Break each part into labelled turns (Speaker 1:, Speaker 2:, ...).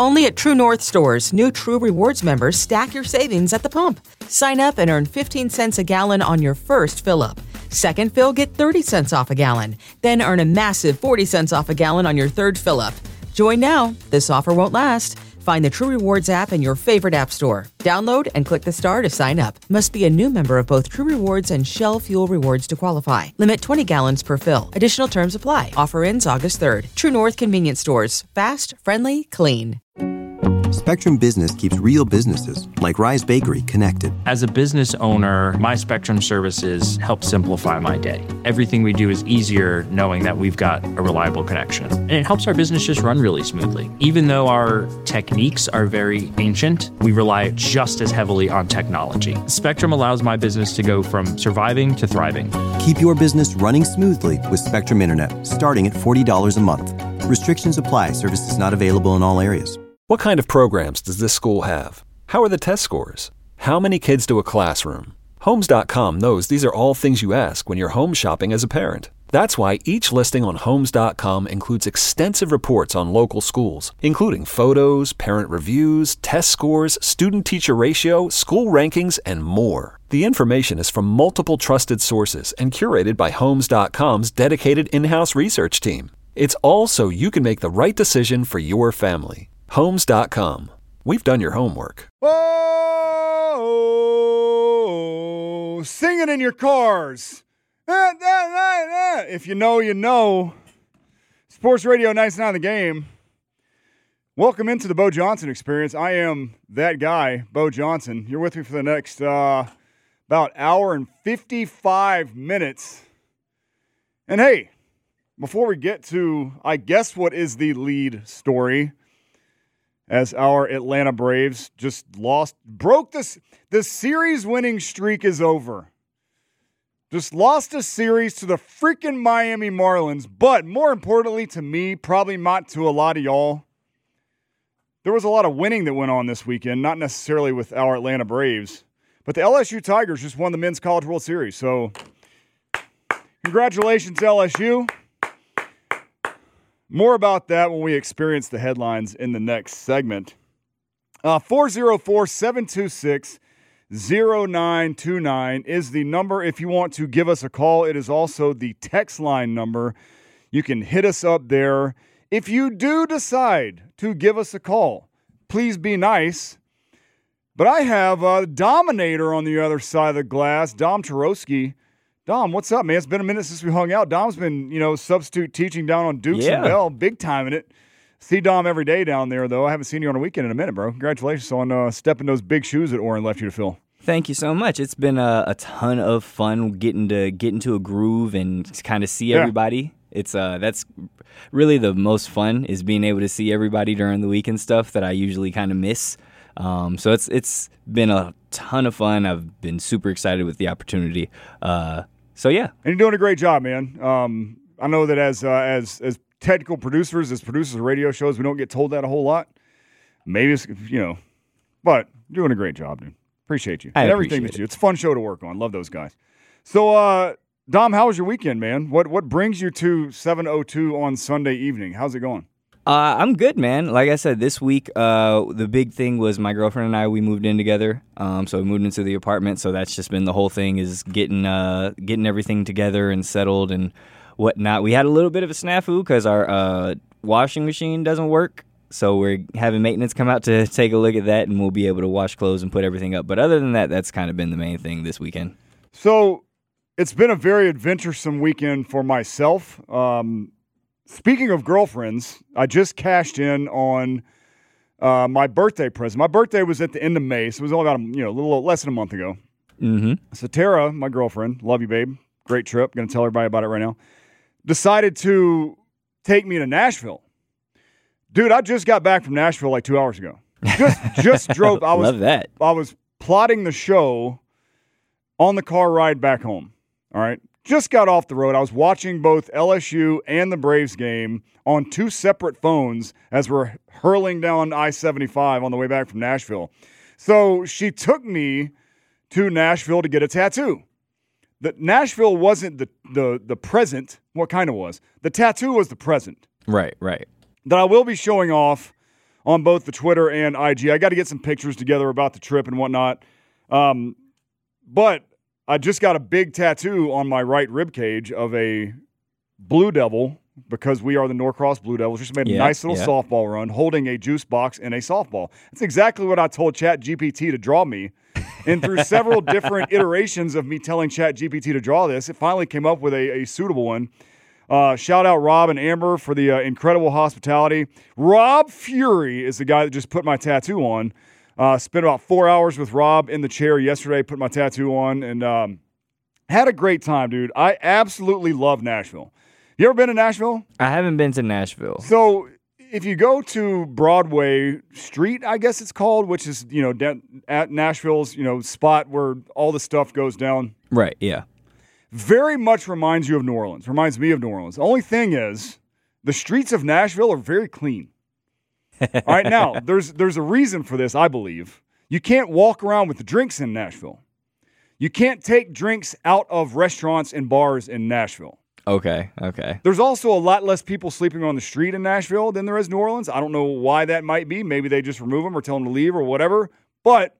Speaker 1: Only at True North stores, new True Rewards members stack your savings at the pump. Sign up and earn 15 cents a gallon on your first fill-up. Second fill, get 30 cents off a gallon. Then earn a massive 40 cents off a gallon on your third fill-up. Join now. This offer won't last. Find the True Rewards app in your favorite app store. Download and click the star to sign up. Must be a new member of both True Rewards and Shell Fuel Rewards to qualify. Limit 20 gallons per fill. Additional terms apply. Offer ends August 3rd. True North Convenience Stores. Fast, friendly, clean.
Speaker 2: Spectrum Business keeps real businesses, like Rise Bakery, connected.
Speaker 3: As a business owner, my Spectrum services help simplify my day. Everything we do is easier knowing that we've got a reliable connection. And it helps our business just run really smoothly. Even though our techniques are very ancient, we rely just as heavily on technology. Spectrum allows my business to go from surviving to thriving.
Speaker 2: Keep your business running smoothly with Spectrum Internet, starting at $40 a month. Restrictions apply. Services not available in all areas.
Speaker 4: What kind of programs does this school have? How are the test scores? How many kids do a classroom? Homes.com knows these are all things you ask when you're home shopping as a parent. That's why each listing on Homes.com includes extensive reports on local schools, including photos, parent reviews, test scores, student-teacher ratio, school rankings, and more. The information is from multiple trusted sources and curated by Homes.com's dedicated in-house research team. It's all so you can make the right decision for your family. Homes.com. We've done your homework.
Speaker 5: Oh, sing it in your cars. If you know, you know. Sports Radio 99 The Game. Welcome into the Bo Johnson Experience. I am that guy, Bo Johnson. You're with me for the next about hour and 55 minutes. And hey, before we get to, I guess, what is the lead story, as our Atlanta Braves just broke this. The series winning streak is over. Just lost a series to the freaking Miami Marlins. But more importantly to me, probably not to a lot of y'all, there was a lot of winning that went on this weekend, not necessarily with our Atlanta Braves. But the LSU Tigers just won the Men's College World Series. So congratulations, LSU. More about that when we experience the headlines in the next segment. 404-726-0929 is the number if you want to give us a call. It is also the text line number. You can hit us up there. If you do decide to give us a call, please be nice. But I have a Dominator on the other side of the glass, Dom Tarowski. Dom, what's up, man? It's been a minute since we hung out. Dom's been, substitute teaching down on Dukes and Bell, big time in it. See Dom every day down there, though. I haven't seen you on a weekend in a minute, bro. Congratulations on stepping those big shoes that Oren left you to fill.
Speaker 6: Thank you so much. It's been a ton of fun getting to get into a groove and kind of see everybody. It's that's really the most fun, is being able to see everybody during the week and stuff that I usually kind of miss. So it's been a ton of fun. I've been super excited with the opportunity. So yeah,
Speaker 5: and you're doing a great job, man. I know that as technical producers, as producers of radio shows, we don't get told that a whole lot. Maybe it's but you're doing a great job, dude. Appreciate you.
Speaker 6: I
Speaker 5: and everything
Speaker 6: appreciate
Speaker 5: that you. It's a fun show to work on. Love those guys. So, Dom, how was your weekend, man? What brings you to 7:02 on Sunday evening? How's it going?
Speaker 6: I'm good, man. Like I said, this week, the big thing was my girlfriend and I, we moved in together. So we moved into the apartment. So that's just been the whole thing, is getting everything together and settled and whatnot. We had a little bit of a snafu because our washing machine doesn't work. So we're having maintenance come out to take a look at that, and we'll be able to wash clothes and put everything up. But other than that, that's kind of been the main thing this weekend.
Speaker 5: So it's been a very adventuresome weekend for myself. Speaking of girlfriends, I just cashed in on my birthday present. My birthday was at the end of May, so it was only about a little less than a month ago.
Speaker 6: Mm-hmm.
Speaker 5: So Tara, my girlfriend, love you, babe. Great trip. Going to tell everybody about it right now. Decided to take me to Nashville. Dude, I just got back from Nashville like 2 hours ago. Just drove.
Speaker 6: Love that.
Speaker 5: I was plotting the show on the car ride back home. All right. Just got off the road. I was watching both LSU and the Braves game on two separate phones as we're hurling down I-75 on the way back from Nashville. So she took me to Nashville to get a tattoo. The Nashville wasn't the present. What kind of was? The tattoo was the present.
Speaker 6: Right.
Speaker 5: That I will be showing off on both the Twitter and IG. I got to get some pictures together about the trip and whatnot. But I just got a big tattoo on my right rib cage of a Blue Devil, because we are the Norcross Blue Devils. Just made a nice little softball run holding a juice box and a softball. That's exactly what I told ChatGPT to draw me. And through several different iterations of me telling ChatGPT to draw this, it finally came up with a suitable one. Shout out Rob and Amber for the incredible hospitality. Rob Fury is the guy that just put my tattoo on. Spent about 4 hours with Rob in the chair yesterday, put my tattoo on, and had a great time, dude. I absolutely love Nashville. You ever been to Nashville?
Speaker 6: I haven't been to Nashville.
Speaker 5: So if you go to Broadway Street, I guess it's called, which is, at Nashville's, spot where all the stuff goes down.
Speaker 6: Right, yeah.
Speaker 5: Very much reminds you of New Orleans. Reminds me of New Orleans. The only thing is, the streets of Nashville are very clean. All right, now, there's a reason for this, I believe. You can't walk around with the drinks in Nashville. You can't take drinks out of restaurants and bars in Nashville.
Speaker 6: Okay.
Speaker 5: There's also a lot less people sleeping on the street in Nashville than there is New Orleans. I don't know why that might be. Maybe they just remove them or tell them to leave or whatever. But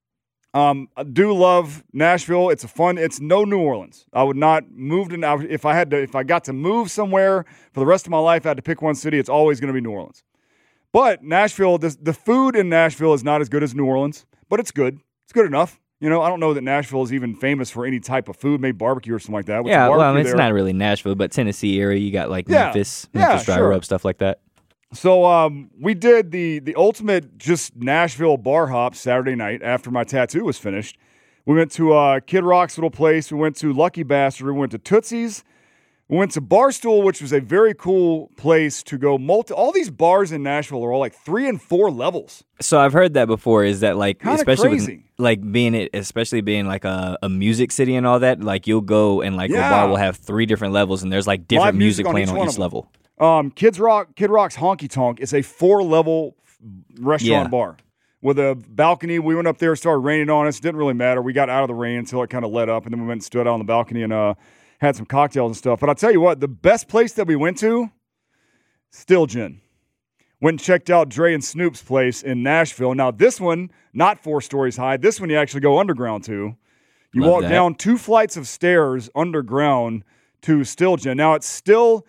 Speaker 5: I do love Nashville. It's no New Orleans. I would not move to, if I got to move somewhere for the rest of my life, I had to pick one city, it's always going to be New Orleans. But Nashville, the food in Nashville is not as good as New Orleans, but it's good. It's good enough. I don't know that Nashville is even famous for any type of food, maybe barbecue or something like that.
Speaker 6: It's not really Nashville, but Tennessee area. You got Memphis dry rub, stuff like that.
Speaker 5: So we did the ultimate just Nashville bar hop Saturday night after my tattoo was finished. We went to Kid Rock's little place. We went to Lucky Bastard. We went to Tootsie's. We went to Barstool, which was a very cool place to go. All these bars in Nashville are all like 3 and 4 levels.
Speaker 6: So I've heard that before. Is that especially
Speaker 5: crazy.
Speaker 6: Especially being like a music city and all that? Like you'll go and a bar will have 3 different levels, and there's like different music playing on each level.
Speaker 5: Kid Rock's Honky Tonk is a 4-level restaurant bar with a balcony. We went up there, started raining on us. Didn't really matter. We got out of the rain until it kind of let up, and then we went and stood out on the balcony and had some cocktails and stuff. But I'll tell you what, the best place that we went to, Still Gin. Went and checked out Dre and Snoop's place in Nashville. Now, this one, not 4 stories high. This one you actually go underground to. You walk down 2 flights of stairs underground to Still Gin. Now, it's still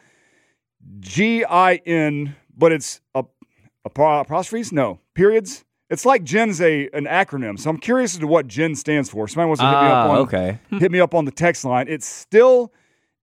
Speaker 5: Gin, but it's apostrophes? No. Periods? It's like Gin's an acronym, so I'm curious as to what Gin stands for. Somebody wants to hit me up on the text line. It's still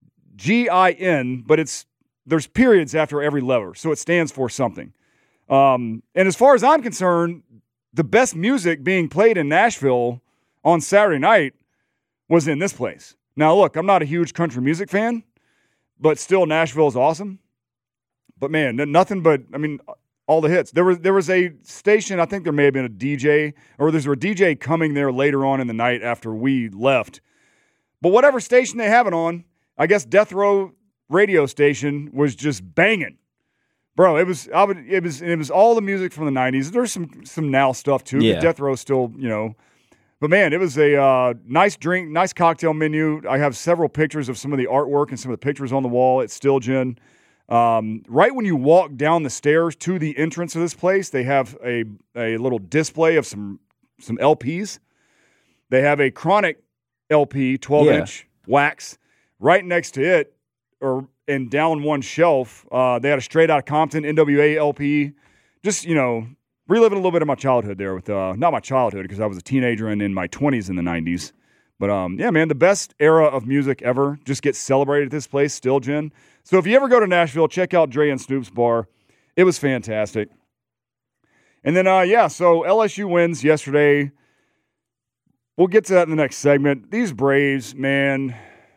Speaker 5: Gin, but there's periods after every letter, so it stands for something. And as far as I'm concerned, the best music being played in Nashville on Saturday night was in this place. Now, look, I'm not a huge country music fan, but still Nashville is awesome. But man, nothing but, all the hits. There was a station, I think there may have been a DJ, or there's a DJ coming there later on in the night after we left. But whatever station they have it on, I guess Death Row radio station was just banging. Bro, it was all the music from the 90s. There's some now stuff too. Yeah. Death Row still, But man, it was a nice drink, nice cocktail menu. I have several pictures of some of the artwork and some of the pictures on the wall at Still Gin. Right when you walk down the stairs to the entrance of this place, they have a little display of some LPs. They have a Chronic LP, 12-inch wax. Right next to it, and down one shelf, they had a Straight Outta Compton NWA LP. Just, reliving a little bit of my childhood there with, not my childhood because I was a teenager and in my 20s in the 90s. But, yeah, man, the best era of music ever just gets celebrated at this place, Still Gin. So if you ever go to Nashville, check out Dre and Snoop's bar. It was fantastic. And then, so LSU wins yesterday. We'll get to that in the next segment. These Braves, man.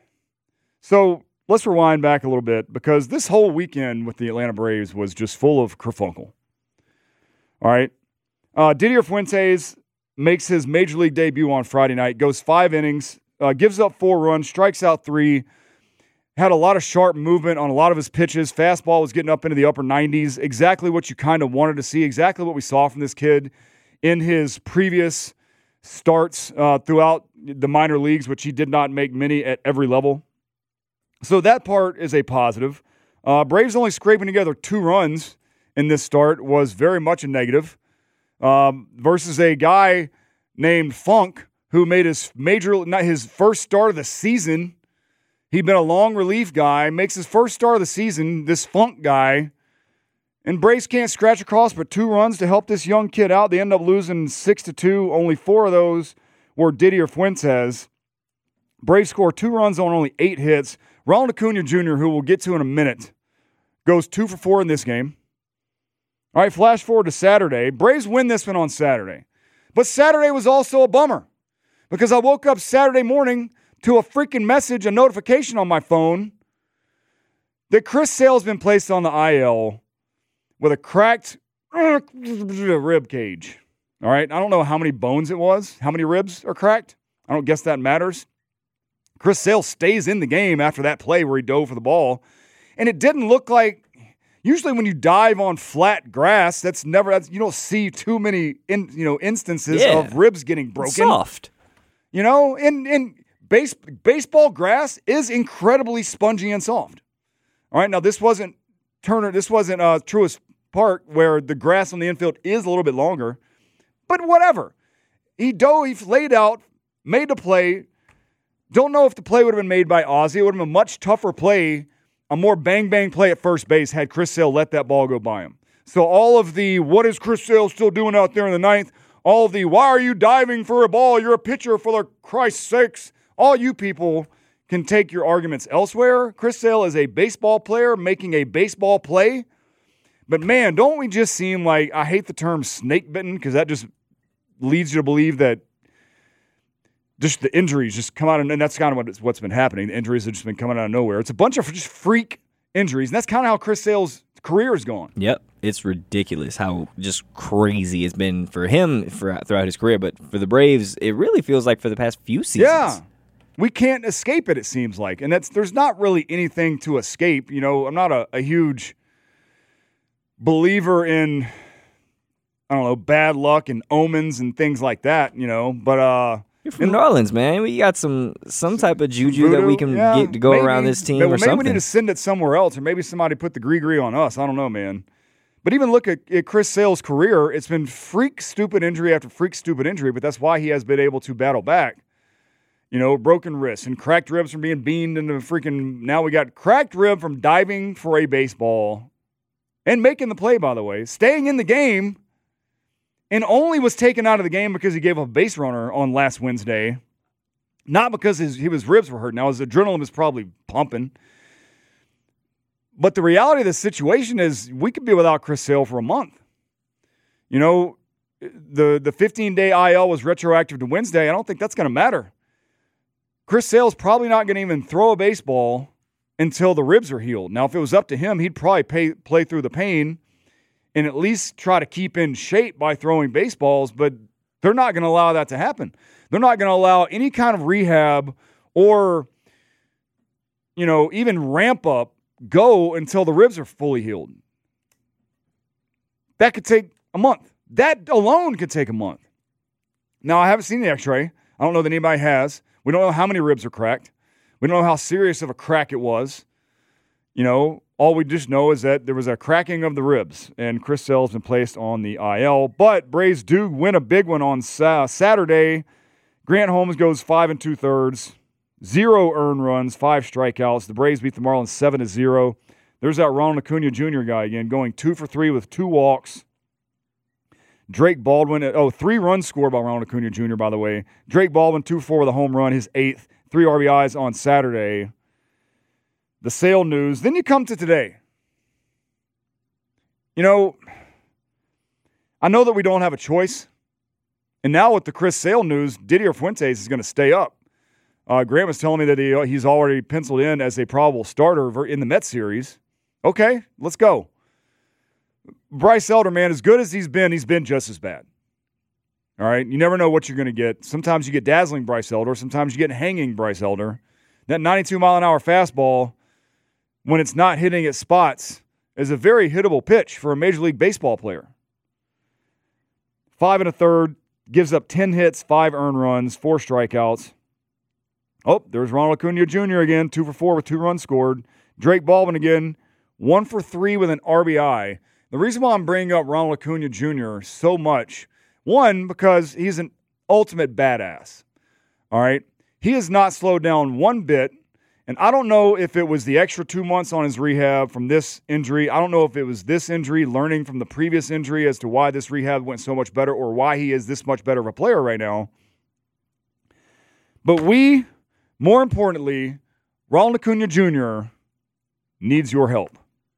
Speaker 5: So let's rewind back a little bit because this whole weekend with the Atlanta Braves was just full of kerfunkel. All right. Didier Fuentes makes his Major League debut on Friday night, goes 5 innings, gives up 4 runs, strikes out 3, had a lot of sharp movement on a lot of his pitches. Fastball was getting up into the upper 90s, exactly what you kind of wanted to see, exactly what we saw from this kid in his previous starts throughout the minor leagues, which he did not make many at every level. So that part is a positive. Braves only scraping together 2 runs in this start was very much a negative versus a guy named Funk who made his first start of the season. He'd been a long relief guy, makes his first start of the season, this Funk guy. And Braves can't scratch across but 2 runs to help this young kid out. They end up losing 6-2. Only 4 of those were Didier Fuentes. Braves score 2 runs on only 8 hits. Ronald Acuna Jr., who we'll get to in a minute, goes 2 for 4 in this game. All right, flash forward to Saturday. Braves win this one on Saturday. But Saturday was also a bummer because I woke up Saturday morning to a freaking message, a notification on my phone that Chris Sale's been placed on the IL with a cracked rib cage. All right, I don't know how many bones it was, how many ribs are cracked. I don't guess that matters. Chris Sale stays in the game after that play where he dove for the ball. And it didn't look like, usually when you dive on flat grass, you don't see too many instances of ribs getting broken.
Speaker 6: Soft.
Speaker 5: In baseball grass is incredibly spongy and soft. All right, now this wasn't Truist Park where the grass on the infield is a little bit longer, but whatever. He laid out, made the play. Don't know if the play would have been made by Ozzie. It would have been a much tougher play, a more bang-bang play at first base had Chris Sale let that ball go by him. So all of the, what is Chris Sale still doing out there in the ninth? All of the, why are you diving for a ball? You're a pitcher, for Christ's sakes. All you people can take your arguments elsewhere. Chris Sale is a baseball player making a baseball play. But man, don't we just seem like, I hate the term snake bitten because that just leads you to believe that just the injuries just come out, and that's kind of what's been happening. The injuries have just been coming out of nowhere. It's a bunch of just freak injuries, and that's kind of how Chris Sale's career is going.
Speaker 6: Yep. It's ridiculous how just crazy it's been for him throughout his career. But for the Braves, it really feels like for the past few seasons.
Speaker 5: Yeah. We can't escape it seems like. And there's not really anything to escape. I'm not a huge believer in, bad luck and omens and things like that, but
Speaker 6: you're from New Orleans, man. We got some type of juju that we can get to go around this team or something.
Speaker 5: Maybe we need to send it somewhere else, or maybe somebody put the gree on us. I don't know, man. But even look at Chris Sale's career. It's been freak stupid injury after freak stupid injury, but that's why he has been able to battle back. Broken wrists and cracked ribs from being beamed into freaking. Now we got cracked rib from diving for a baseball and making the play, by the way, staying in the game. And only was taken out of the game because he gave up a base runner on last Wednesday. Not because his ribs were hurt. Now, his adrenaline was probably pumping. But the reality of the situation is we could be without Chris Sale for a month. The 15-day IL was retroactive to Wednesday. I don't think that's going to matter. Chris Sale's probably not going to even throw a baseball until the ribs are healed. Now, if it was up to him, he'd probably play through the pain and at least try to keep in shape by throwing baseballs, but they're not going to allow that to happen. They're not going to allow any kind of rehab or, even ramp up go until the ribs are fully healed. That could take a month. That alone could take a month. Now, I haven't seen the x-ray. I don't know that anybody has. We don't know how many ribs are cracked. We don't know how serious of a crack it was. All we just know is that there was a cracking of the ribs, and Chris Sale has been placed on the IL. But Braves do win a big one on Saturday. Grant Holmes goes 5 2/3, 0 earned runs, 5 strikeouts. The Braves beat the Marlins 7-0. There's that Ronald Acuna Jr. guy again, going 2 for 3 with 2 walks. Drake Baldwin, 3 runs scored by Ronald Acuna Jr., by the way. Drake Baldwin, 2-4 with a home run, his 8th, 3 RBIs on Saturday. The Sale news. Then you come to today. I know that we don't have a choice. And now with the Chris Sale news, Didier Fuentes is going to stay up. Grant was telling me that he's already penciled in as a probable starter in the Mets series. Okay, let's go. Bryce Elder, man, as good as he's been just as bad. All right, you never know what you're going to get. Sometimes you get dazzling Bryce Elder. Sometimes you get hanging Bryce Elder. That 92-mile-an-hour fastball, when it's not hitting its spots, is a very hittable pitch for a Major League Baseball player. 5 1/3, gives up 10 hits, 5 earned runs, 4 strikeouts. Oh, there's Ronald Acuna Jr. again, 2 for 4 with 2 runs scored. Drake Baldwin again, 1 for 3 with an RBI. The reason why I'm bringing up Ronald Acuna Jr. so much, one, because he's an ultimate badass. All right? He has not slowed down one bit. And I don't know if it was the extra 2 months on his rehab from this injury. I don't know if it was this injury, learning from the previous injury as to why this rehab went so much better or why he is this much better of a player right now. But more importantly, Ronald Acuna Jr. needs your help.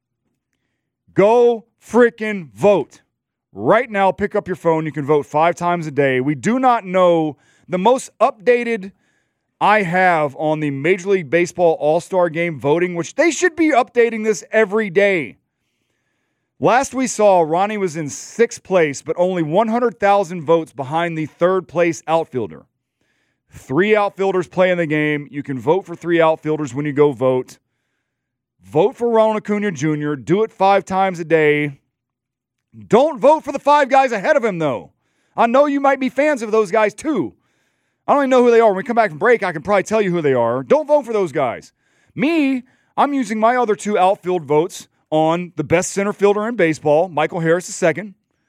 Speaker 5: Go freaking vote. Right now, pick up your phone. You can vote 5 times a day. We do not know the most updated I have on the Major League Baseball All-Star Game voting, which they should be updating this every day. Last we saw, Ronnie was in 6th place, but only 100,000 votes behind the 3rd place outfielder. 3 outfielders play in the game. You can vote for 3 outfielders when you go vote. Vote for Ronald Acuna Jr. Do it 5 times a day. Don't vote for the 5 guys ahead of him, though. I know you might be fans of those guys, too. I don't even know who they are. When we come back from break, I can probably tell you who they are. Don't vote for those guys. Me, I'm using my other 2 outfield votes on the best center fielder in baseball, Michael Harris II.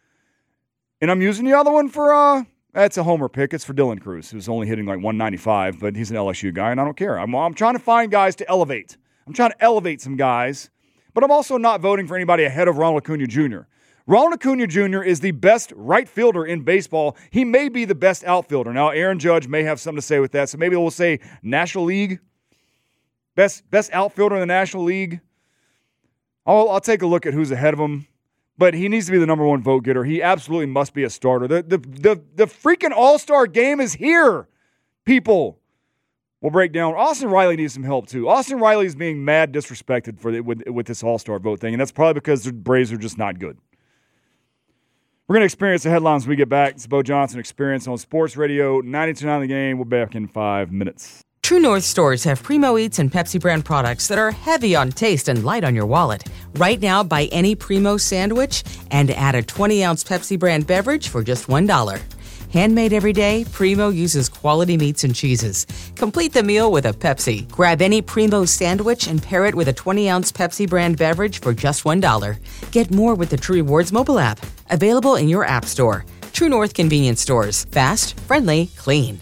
Speaker 5: And I'm using the other one for, that's a homer pick. It's for Dylan Cruz, who's only hitting like 195, but he's an LSU guy, and I don't care. I'm trying to find guys to elevate. I'm trying to elevate some guys, but I'm also not voting for anybody ahead of Ronald Acuna Jr. Ronald Acuna Jr. is the best right fielder in baseball. He may be the best outfielder. Now, Aaron Judge may have something to say with that, so maybe we'll say National League. Best outfielder in the National League. I'll take a look at who's ahead of him, but he needs to be the number 1 vote getter. He absolutely must be a starter. The freaking All-Star game is here, people. We'll break down. Austin Riley needs some help, too. Austin Riley is being mad disrespected with this All-Star vote thing, and that's probably because the Braves are just not good. We're going to experience the headlines when we get back. It's the Bo Johnson Experience on Sports Radio 92.9 The Game. We'll be back in 5 minutes.
Speaker 1: True North stores have Primo Eats and Pepsi brand products that are heavy on taste and light on your wallet. Right now, buy any Primo sandwich and add a 20-ounce Pepsi brand beverage for just $1. Handmade every day, Primo uses quality meats and cheeses. Complete the meal with a Pepsi. Grab any Primo sandwich and pair it with a 20-ounce Pepsi brand beverage for just $1. Get more with the True Rewards mobile app. Available in your app store. True North convenience stores. Fast, friendly, clean.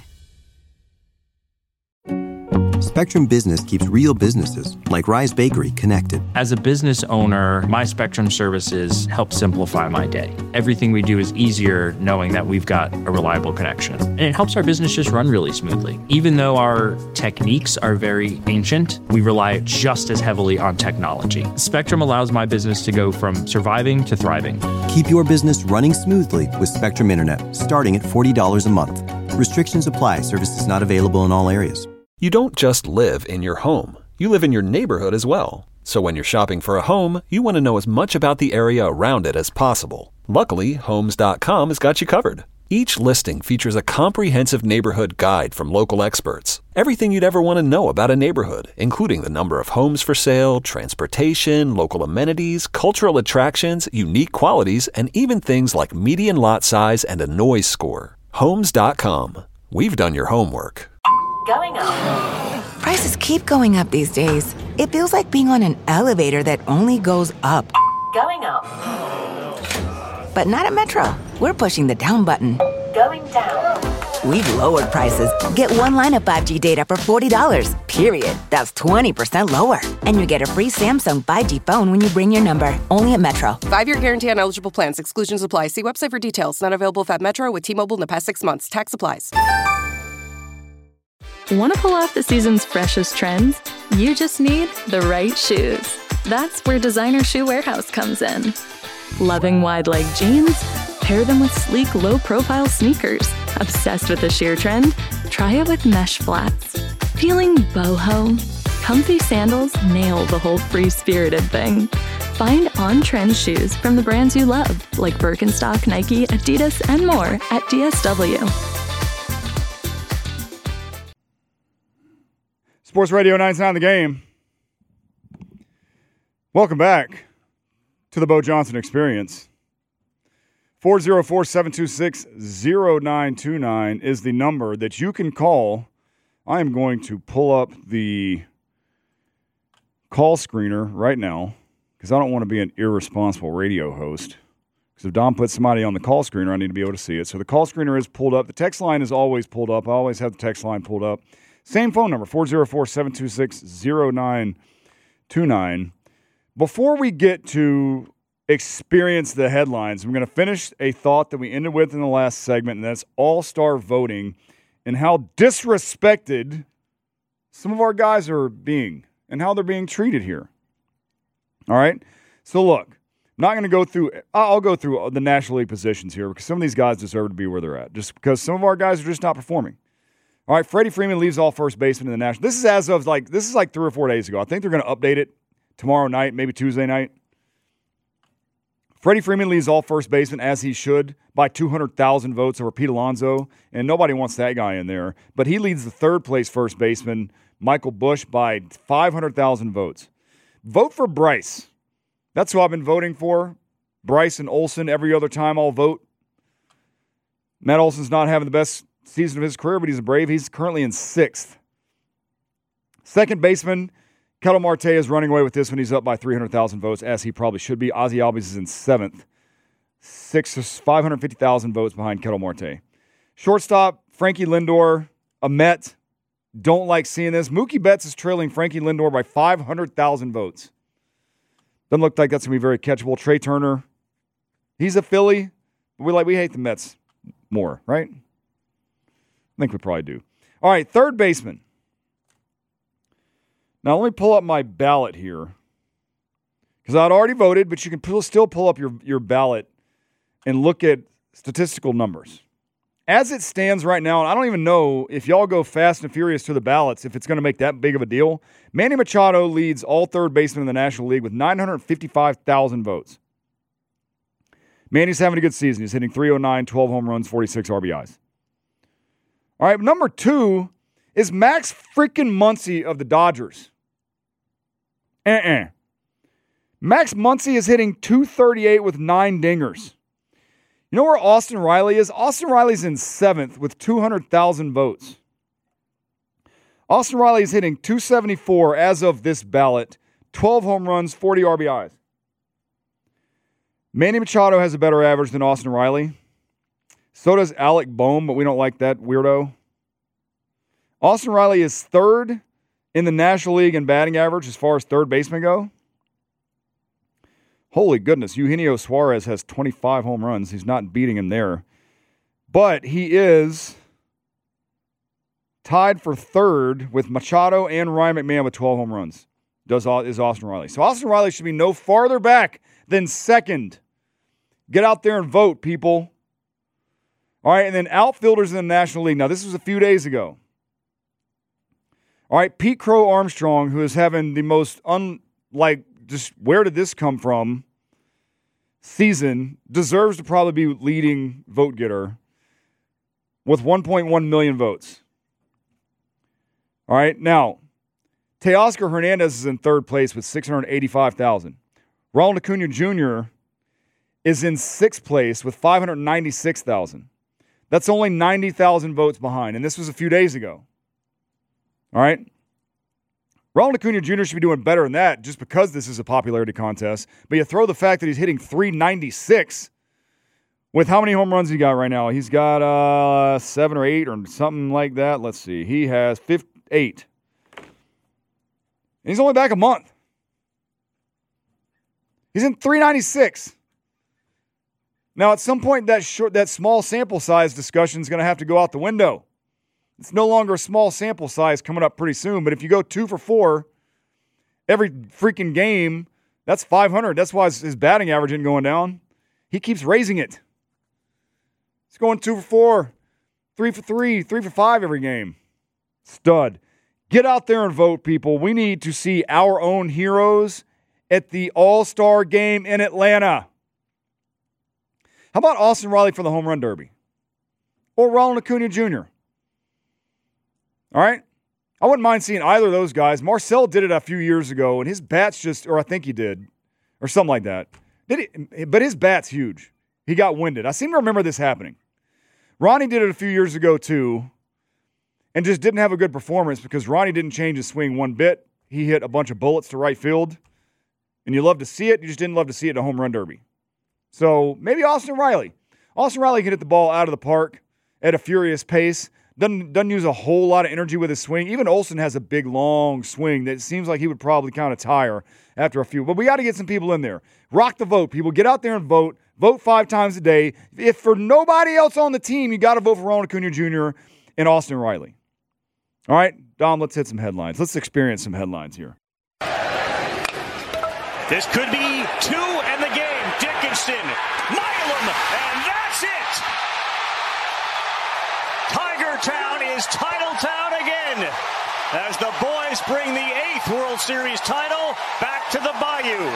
Speaker 2: Spectrum Business keeps real businesses, like Rise Bakery, connected.
Speaker 3: As a business owner, my Spectrum services help simplify my day. Everything we do is easier knowing that we've got a reliable connection. And it helps our business just run really smoothly. Even though our techniques are very ancient, we rely just as heavily on technology. Spectrum allows my business to go from surviving to thriving.
Speaker 2: Keep your business running smoothly with Spectrum Internet, starting at $40 a month. Restrictions apply. Services not available in all areas.
Speaker 4: You don't just live in your home. You live in your neighborhood as well. So when you're shopping for a home, you want to know as much about the area around it as possible. Luckily, Homes.com has got you covered. Each listing features a comprehensive neighborhood guide from local experts. Everything you'd ever want to know about a neighborhood, including the number of homes for sale, transportation, local amenities, cultural attractions, unique qualities, and even things like median lot size and a noise score. Homes.com. We've done your homework.
Speaker 7: Going up. Prices keep going up these days. It feels like being on an elevator that only goes up. Going up. But not at Metro. We're pushing the down button. Going down. We've lowered prices. Get one line of 5G data for $40, period. That's 20% lower. And you get a free Samsung 5G phone when you bring your number. Only at Metro.
Speaker 8: 5-year guarantee on eligible plans. Exclusions apply. See website for details. Not available if at Metro with T-Mobile in the past 6 months. Tax applies.
Speaker 9: Want to pull off the season's freshest trends? You just need the right shoes. That's where Designer Shoe Warehouse comes in. Loving wide leg jeans? Pair them with sleek, low-profile sneakers. Obsessed with the sheer trend? Try it with mesh flats. Feeling boho? Comfy sandals nail the whole free-spirited thing. Find on-trend shoes from the brands you love, like Birkenstock, Nike, Adidas, and more at DSW.
Speaker 5: Sports Radio 99 The Game. Welcome back to the Bo Johnson Experience. 404-726-0929 is the number that you can call. I am going to pull up the call screener right now because I don't want to be an irresponsible radio host. Because if Don puts somebody on the call screener, I need to be able to see it. So the call screener is pulled up. The text line is always pulled up. I always have the text line pulled up. Same phone number, 404-726-0929. Before we get to experience the headlines, I'm going to finish a thought that we ended with in the last segment, and that's all-star voting and how disrespected some of our guys are being and how they're being treated here. All right? So look, I'm not going to go through – I'll go through the National League positions here because some of these guys deserve to be where they're at just because some of our guys are just not performing. All right, Freddie Freeman leaves all first baseman in the National. This is this is like 3 or 4 days ago. I think they're going to update it tomorrow night, maybe Tuesday night. Freddie Freeman leads all first baseman, as he should, by 200,000 votes over Pete Alonso, and nobody wants that guy in there. But he leads the third-place first baseman, Michael Busch, by 500,000 votes. Vote for Bryce. That's who I've been voting for. Bryce and Olsen. Every other time I'll vote. Matt Olson's not having the best season of his career, but he's a Brave. He's currently in 6th. Second baseman, Ketel Marte is running away with this when he's up by 300,000 votes, as he probably should be. Ozzie Albies is in 7th. 550,000 votes behind Ketel Marte. Shortstop, Frankie Lindor, a Met. Don't like seeing this. Mookie Betts is trailing Frankie Lindor by 500,000 votes. Doesn't look like that's going to be very catchable. Trey Turner, he's a Philly. But we hate the Mets more, right? I think we probably do. All right, third baseman. Now, let me pull up my ballot here. Because I'd already voted, but you can still pull up your ballot and look at statistical numbers. As it stands right now, and I don't even know if y'all go fast and furious to the ballots, if it's going to make that big of a deal. Manny Machado leads all third basemen in the National League with 955,000 votes. Manny's having a good season. He's hitting .309, 12 home runs, 46 RBIs. All right, number 2 is Max freaking Muncy of the Dodgers. Max Muncy is hitting .238 with 9 dingers. You know where Austin Riley is? Austin Riley's in 7th with 200,000 votes. Austin Riley is hitting .274 as of this ballot, 12 home runs, 40 RBIs. Manny Machado has a better average than Austin Riley. So does Alec Boehm, but we don't like that weirdo. Austin Riley is 3rd in the National League in batting average as far as third basemen go. Holy goodness, Eugenio Suarez has 25 home runs. He's not beating him there. But he is tied for 3rd with Machado and Ryan McMahon with 12 home runs. Is Austin Riley. So Austin Riley should be no farther back than 2nd. Get out there and vote, people. All right, and then outfielders in the National League. Now, this was a few days ago. All right, Pete Crow Armstrong, who is having the most, just where did this come from season, deserves to probably be leading vote getter with 1.1 million votes. All right, now, Teoscar Hernandez is in 3rd place with 685,000. Ronald Acuna Jr. is in 6th place with 596,000. That's only 90,000 votes behind, and this was a few days ago. All right? Ronald Acuna Jr. should be doing better than that just because this is a popularity contest. But you throw the fact that he's hitting .396 with how many home runs he got right now? He's got 7 or 8 or something like that. Let's see. He has 8. And he's only back a month. He's in .396. Now, at some point, that small sample size discussion is going to have to go out the window. It's no longer a small sample size coming up pretty soon. But if you go 2 for 4 every freaking game, that's 500. That's why his batting average isn't going down. He keeps raising it. He's going 2 for 4, 3 for 3, 3 for 5 every game. Stud. Get out there and vote, people. We need to see our own heroes at the All-Star game in Atlanta. How about Austin Riley for the Home Run Derby? Or Ronald Acuna Jr.? All right? I wouldn't mind seeing either of those guys. Marcel did it a few years ago, and his bat's or I think he did, or something like that. But his bat's huge. He got winded. I seem to remember this happening. Ronnie did it a few years ago, too, and just didn't have a good performance because Ronnie didn't change his swing one bit. He hit a bunch of bullets to right field. And you love to see it. You just didn't love to see it in a home run derby. So maybe Austin Riley. Austin Riley can hit the ball out of the park at a furious pace. Doesn't use a whole lot of energy with his swing. Even Olsen has a big, long swing that seems like he would probably kind of tire after a few. But we got to get some people in there. Rock the vote, people. Get out there and vote. Vote 5 times a day. If for nobody else on the team, you got to vote for Ronald Acuna Jr. and Austin Riley. All right, Dom, let's hit some headlines. Let's experience some headlines here.
Speaker 10: This could be 2 and the game. Dickinson, Milam, and that's it. Tiger Town is Title Town again as the boys bring the 8th World Series title back to the Bayou.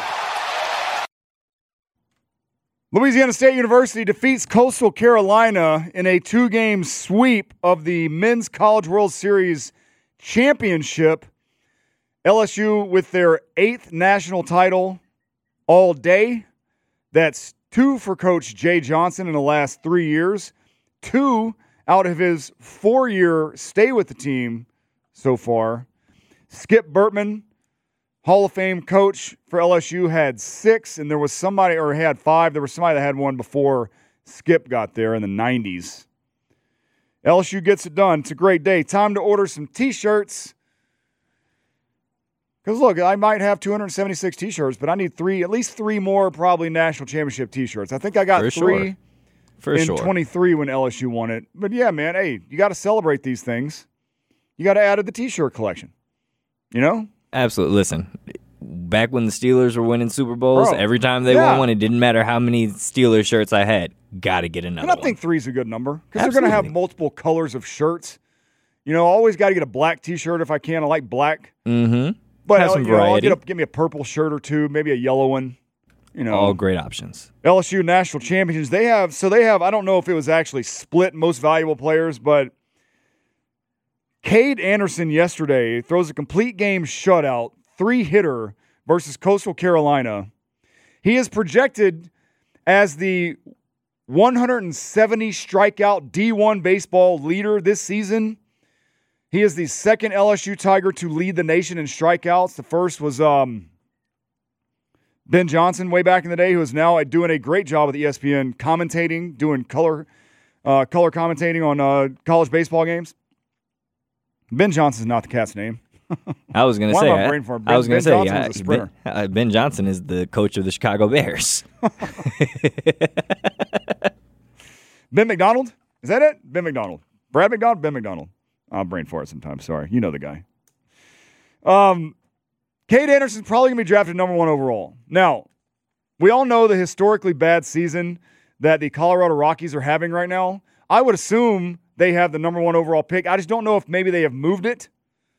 Speaker 5: Louisiana State University defeats Coastal Carolina in a 2-game sweep of the Men's College World Series Championship. LSU with their 8th national title all day. That's 2 for Coach Jay Johnson in the last 3 years. 2 out of his 4-year stay with the team so far. Skip Bertman, Hall of Fame coach for LSU, had 6, and there was somebody, or he had 5. There was somebody that had 1 before Skip got there in the 90s. LSU gets it done. It's a great day. Time to order some T-shirts. Because, look, I might have 276 T-shirts, but I need at least 3 more probably national championship T-shirts. I think I got 3 in 23 when LSU won it. But, yeah, man, hey, you got to celebrate these things. You got to add to the T-shirt collection. You know?
Speaker 6: Absolutely. Listen, back when the Steelers were winning Super Bowls, every time they won one, it didn't matter how many Steelers shirts I had. Got to get another one.
Speaker 5: I think 3 is a good number because they're going to have multiple colors of shirts. You know, always got to get a black T-shirt if I can. I like black.
Speaker 6: Mm-hmm.
Speaker 5: But I'll get me a purple shirt or 2, maybe a yellow one. You know,
Speaker 6: all great options.
Speaker 5: LSU national champions. They have. I don't know if it was actually split most valuable players, but Cade Anderson yesterday throws a complete game shutout, 3-hitter versus Coastal Carolina. He is projected as the 170 strikeout D1 baseball leader this season. He is the 2nd LSU Tiger to lead the nation in strikeouts. The first was Ben Johnson way back in the day, who is now doing a great job with ESPN commentating, doing color commentating on college baseball games. Ben Johnson's not the cat's name.
Speaker 6: I was going to say. I was going to
Speaker 5: say,
Speaker 6: Ben Johnson is the coach of the Chicago Bears.
Speaker 5: Ben McDonald? Is that it? Ben McDonald. Brad McDonald? Ben McDonald. I'll brain fart sometimes. Sorry. You know the guy. Cade Anderson's probably going to be drafted number 1 overall. Now, we all know the historically bad season that the Colorado Rockies are having right now. I would assume they have the number 1 overall pick. I just don't know if maybe they have moved it.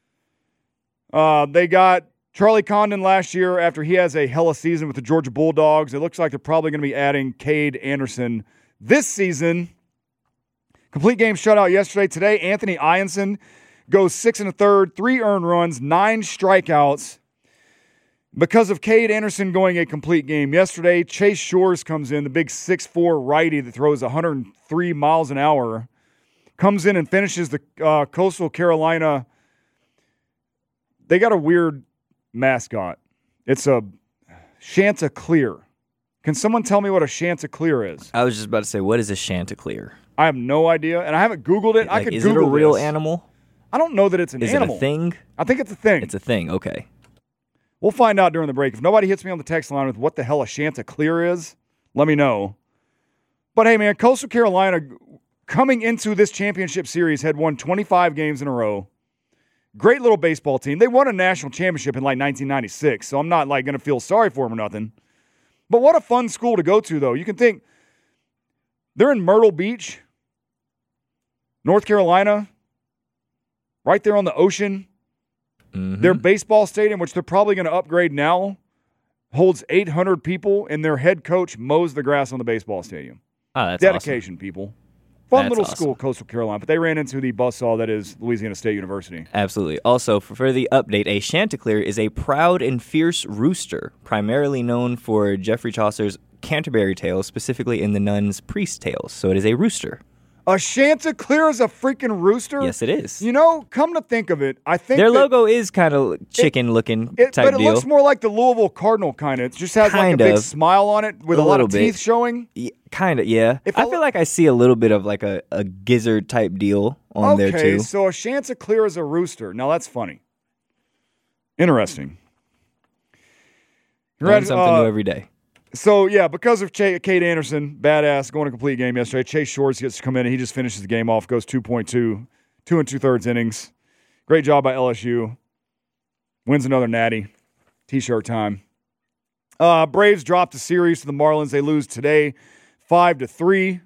Speaker 5: They got Charlie Condon last year after he has a hella season with the Georgia Bulldogs. It looks like they're probably going to be adding Cade Anderson this season. Complete game shutout yesterday. Today, Anthony Ianson goes 6 1/3, 3 earned runs, 9 strikeouts. Because of Cade Anderson going a complete game yesterday, Chase Shores comes in, the big 6'4" righty that throws 103 miles an hour, comes in and finishes the Coastal Carolina. They got a weird mascot. It's a Chanticleer. Can someone tell me what a Chanticleer is?
Speaker 6: I was just about to say, what is a Chanticleer?
Speaker 5: I have no idea, and I haven't Googled it. I could
Speaker 6: is
Speaker 5: Google
Speaker 6: it a real
Speaker 5: this.
Speaker 6: animal?
Speaker 5: I don't know that it's an animal.
Speaker 6: Is it a thing?
Speaker 5: I think it's a thing.
Speaker 6: It's a thing, okay.
Speaker 5: We'll find out during the break. If nobody hits me on the text line with what the hell a Chanticleer is, let me know. But hey, man, Coastal Carolina, coming into this championship series, had won 25 games in a row. Great little baseball team. They won a national championship in like 1996, so I'm not like going to feel sorry for them or nothing. But what a fun school to go to, though. You can think they're in Myrtle Beach, North Carolina, right there on the ocean.
Speaker 6: Mm-hmm.
Speaker 5: Their baseball stadium, which they're probably going to upgrade now, holds 800 people, and their head coach mows the grass on the baseball stadium.
Speaker 6: Oh, that's
Speaker 5: dedication,
Speaker 6: awesome.
Speaker 5: People. Fun
Speaker 6: That's
Speaker 5: little
Speaker 6: awesome.
Speaker 5: school, Coastal Carolina, but they ran into the buzzsaw that is Louisiana State University.
Speaker 6: Absolutely. Also, for the update, a Chanticleer is a proud and fierce rooster, primarily known for Geoffrey Chaucer's Canterbury Tales, specifically in the Nun's Priest Tales. So it is a rooster.
Speaker 5: A Chanticleer is a freaking rooster?
Speaker 6: Yes, it is.
Speaker 5: You know, come to think of it, I think
Speaker 6: their logo is kind of chicken-looking type
Speaker 5: but it
Speaker 6: deal.
Speaker 5: looks more like the Louisville Cardinal kind of. It just has like a big smile on it with a lot of teeth showing.
Speaker 6: Kind of, yeah. I feel like I see a little bit of like a gizzard type deal on there too.
Speaker 5: Okay, so a Chanticleer is a rooster. Now that's funny. Interesting.
Speaker 6: Learn something new every day.
Speaker 5: So, yeah, because of Cade Anderson, badass, going a complete game yesterday, Chase Shores gets to come in, and he just finishes the game off, goes 2.2, 2 2/3 innings. Great job by LSU. Wins another natty. T-shirt time. Braves dropped the series to the Marlins. They lose today, 5-3.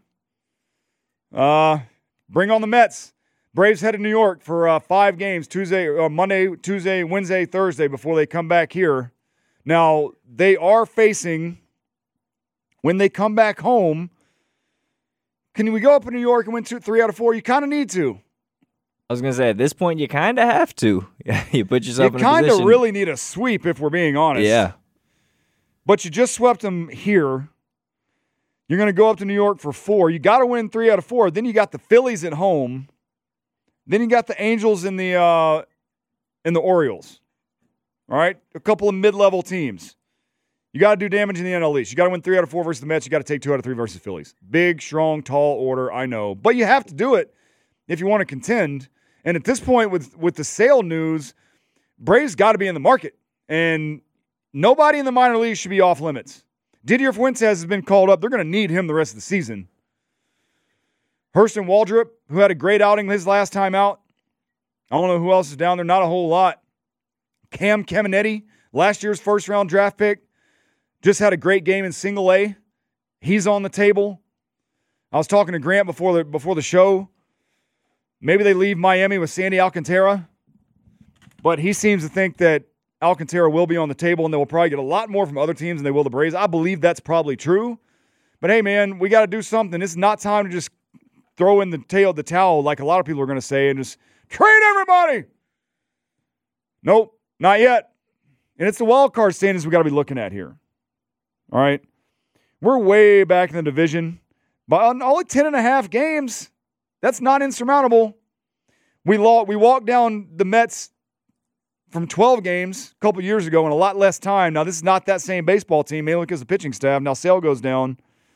Speaker 5: Bring on the Mets. Braves head to New York for 5 games, Monday, Tuesday, Wednesday, Thursday, before they come back here. Now, they are facing... When they come back home, can we go up in New York and win 3 out of 4? You kind of need to.
Speaker 6: I was going to say, at this point, you kind of have to. You put yourself in a position.
Speaker 5: You kind of really need a sweep, if we're being honest.
Speaker 6: Yeah.
Speaker 5: But you just swept them here. You're going to go up to New York for 4. You got to win 3 out of 4. Then you got the Phillies at home. Then you got the Angels and the Orioles. All right? A couple of mid-level teams. You got to do damage in the NL East. You got to win 3 out of 4 versus the Mets. You got to take 2 out of 3 versus Phillies. Big, strong, tall order, I know. But you have to do it if you want to contend. And at this point, with the Sale news, Braves got to be in the market. And nobody in the minor leagues should be off limits. Didier Fuentes has been called up. They're going to need him the rest of the season. Hurston Waldrop, who had a great outing his last time out. I don't know who else is down there. Not a whole lot. Cam Caminetti, last year's first-round draft pick. Just had a great game in single A. He's on the table. I was talking to Grant before the show. Maybe they leave Miami with Sandy Alcantara. But he seems to think that Alcantara will be on the table and they will probably get a lot more from other teams than they will the Braves. I believe that's probably true. But hey, man, we got to do something. It's not time to just throw in the towel like a lot of people are going to say and just trade everybody. Nope, not yet. And it's the wild card standings we got to be looking at here. All right, we're way back in the division, but on only 10.5 games, that's not insurmountable. We walked down the Mets from 12 games a couple years ago in a lot less time. Now, this is not that same baseball team, mainly because of the pitching staff. Now, Sale goes down.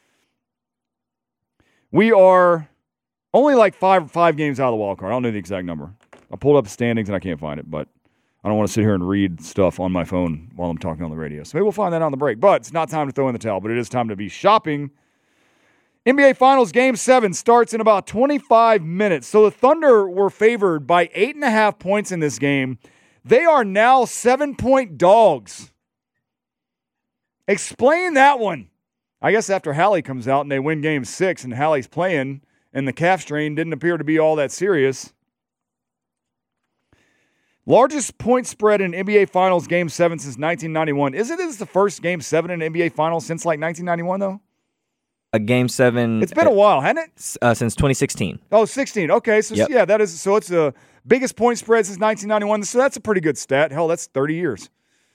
Speaker 5: We are only like five games out of the wild card. I don't know the exact number. I pulled up the standings, and I can't find it, but I don't want to sit here and read stuff on my phone while I'm talking on the radio. So maybe we'll find that on the break. But it's not time to throw in the towel, but it is time to be shopping. NBA Finals Game 7 starts in about 25 minutes. So the Thunder were favored by 8.5 points in this game. They are now 7-point dogs. Explain that one. I guess after Hallie comes out and they win Game 6 and Hallie's playing and the calf strain didn't appear to be all that serious. Largest point spread in NBA Finals Game 7 since 1991. Isn't this the first Game 7 in NBA Finals since like 1991, though?
Speaker 6: A Game 7.
Speaker 5: It's been a while, hasn't it?
Speaker 6: Since 2016.
Speaker 5: Oh, 16. Okay, so
Speaker 6: yep.
Speaker 5: Yeah, that is. So it's the biggest point spread since 1991. So that's a pretty good stat. Hell, that's 30 years.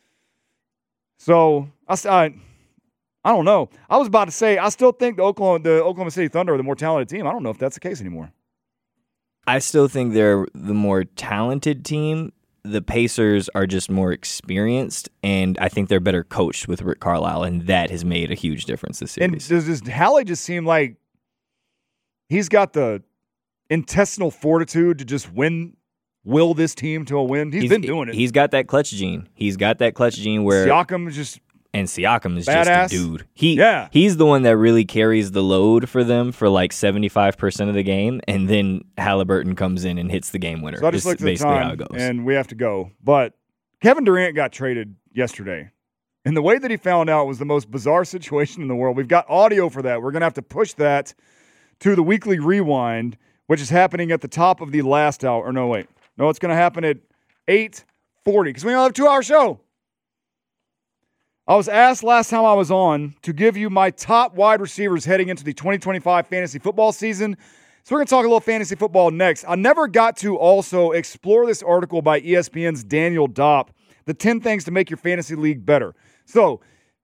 Speaker 5: So I don't know. I was about to say I still think the Oklahoma City Thunder are the more talented team. I don't know if that's the case anymore.
Speaker 6: I still think they're the more talented team. The Pacers are just more experienced, and I think they're better coached with Rick Carlisle, and that has made a huge difference this series.
Speaker 5: And does Hallie just seem like he's got the intestinal fortitude to just will this team to a win? He's been doing it.
Speaker 6: He's got that clutch gene. Where
Speaker 5: Siakam is just
Speaker 6: Siakam is
Speaker 5: badass.
Speaker 6: Just a dude. He's the one that really carries the load for them for like 75% of the game, and then Halliburton comes in and hits the game winner.
Speaker 5: So I just looked at the time, how it goes. And we have to go. But Kevin Durant got traded yesterday, and the way that he found out was the most bizarre situation in the world. We've got audio for that. We're going to have to push that to the Weekly Rewind, which is happening at the top of the last hour. Or no, wait. No, it's going to happen at 8:40 because we only have a 2-hour show. I was asked last time I was on to give you my top wide receivers heading into the 2025 fantasy football season. So we're going to talk a little fantasy football next. I never got to also explore this article by ESPN's Daniel Dopp, the 10 things to make your fantasy league better. So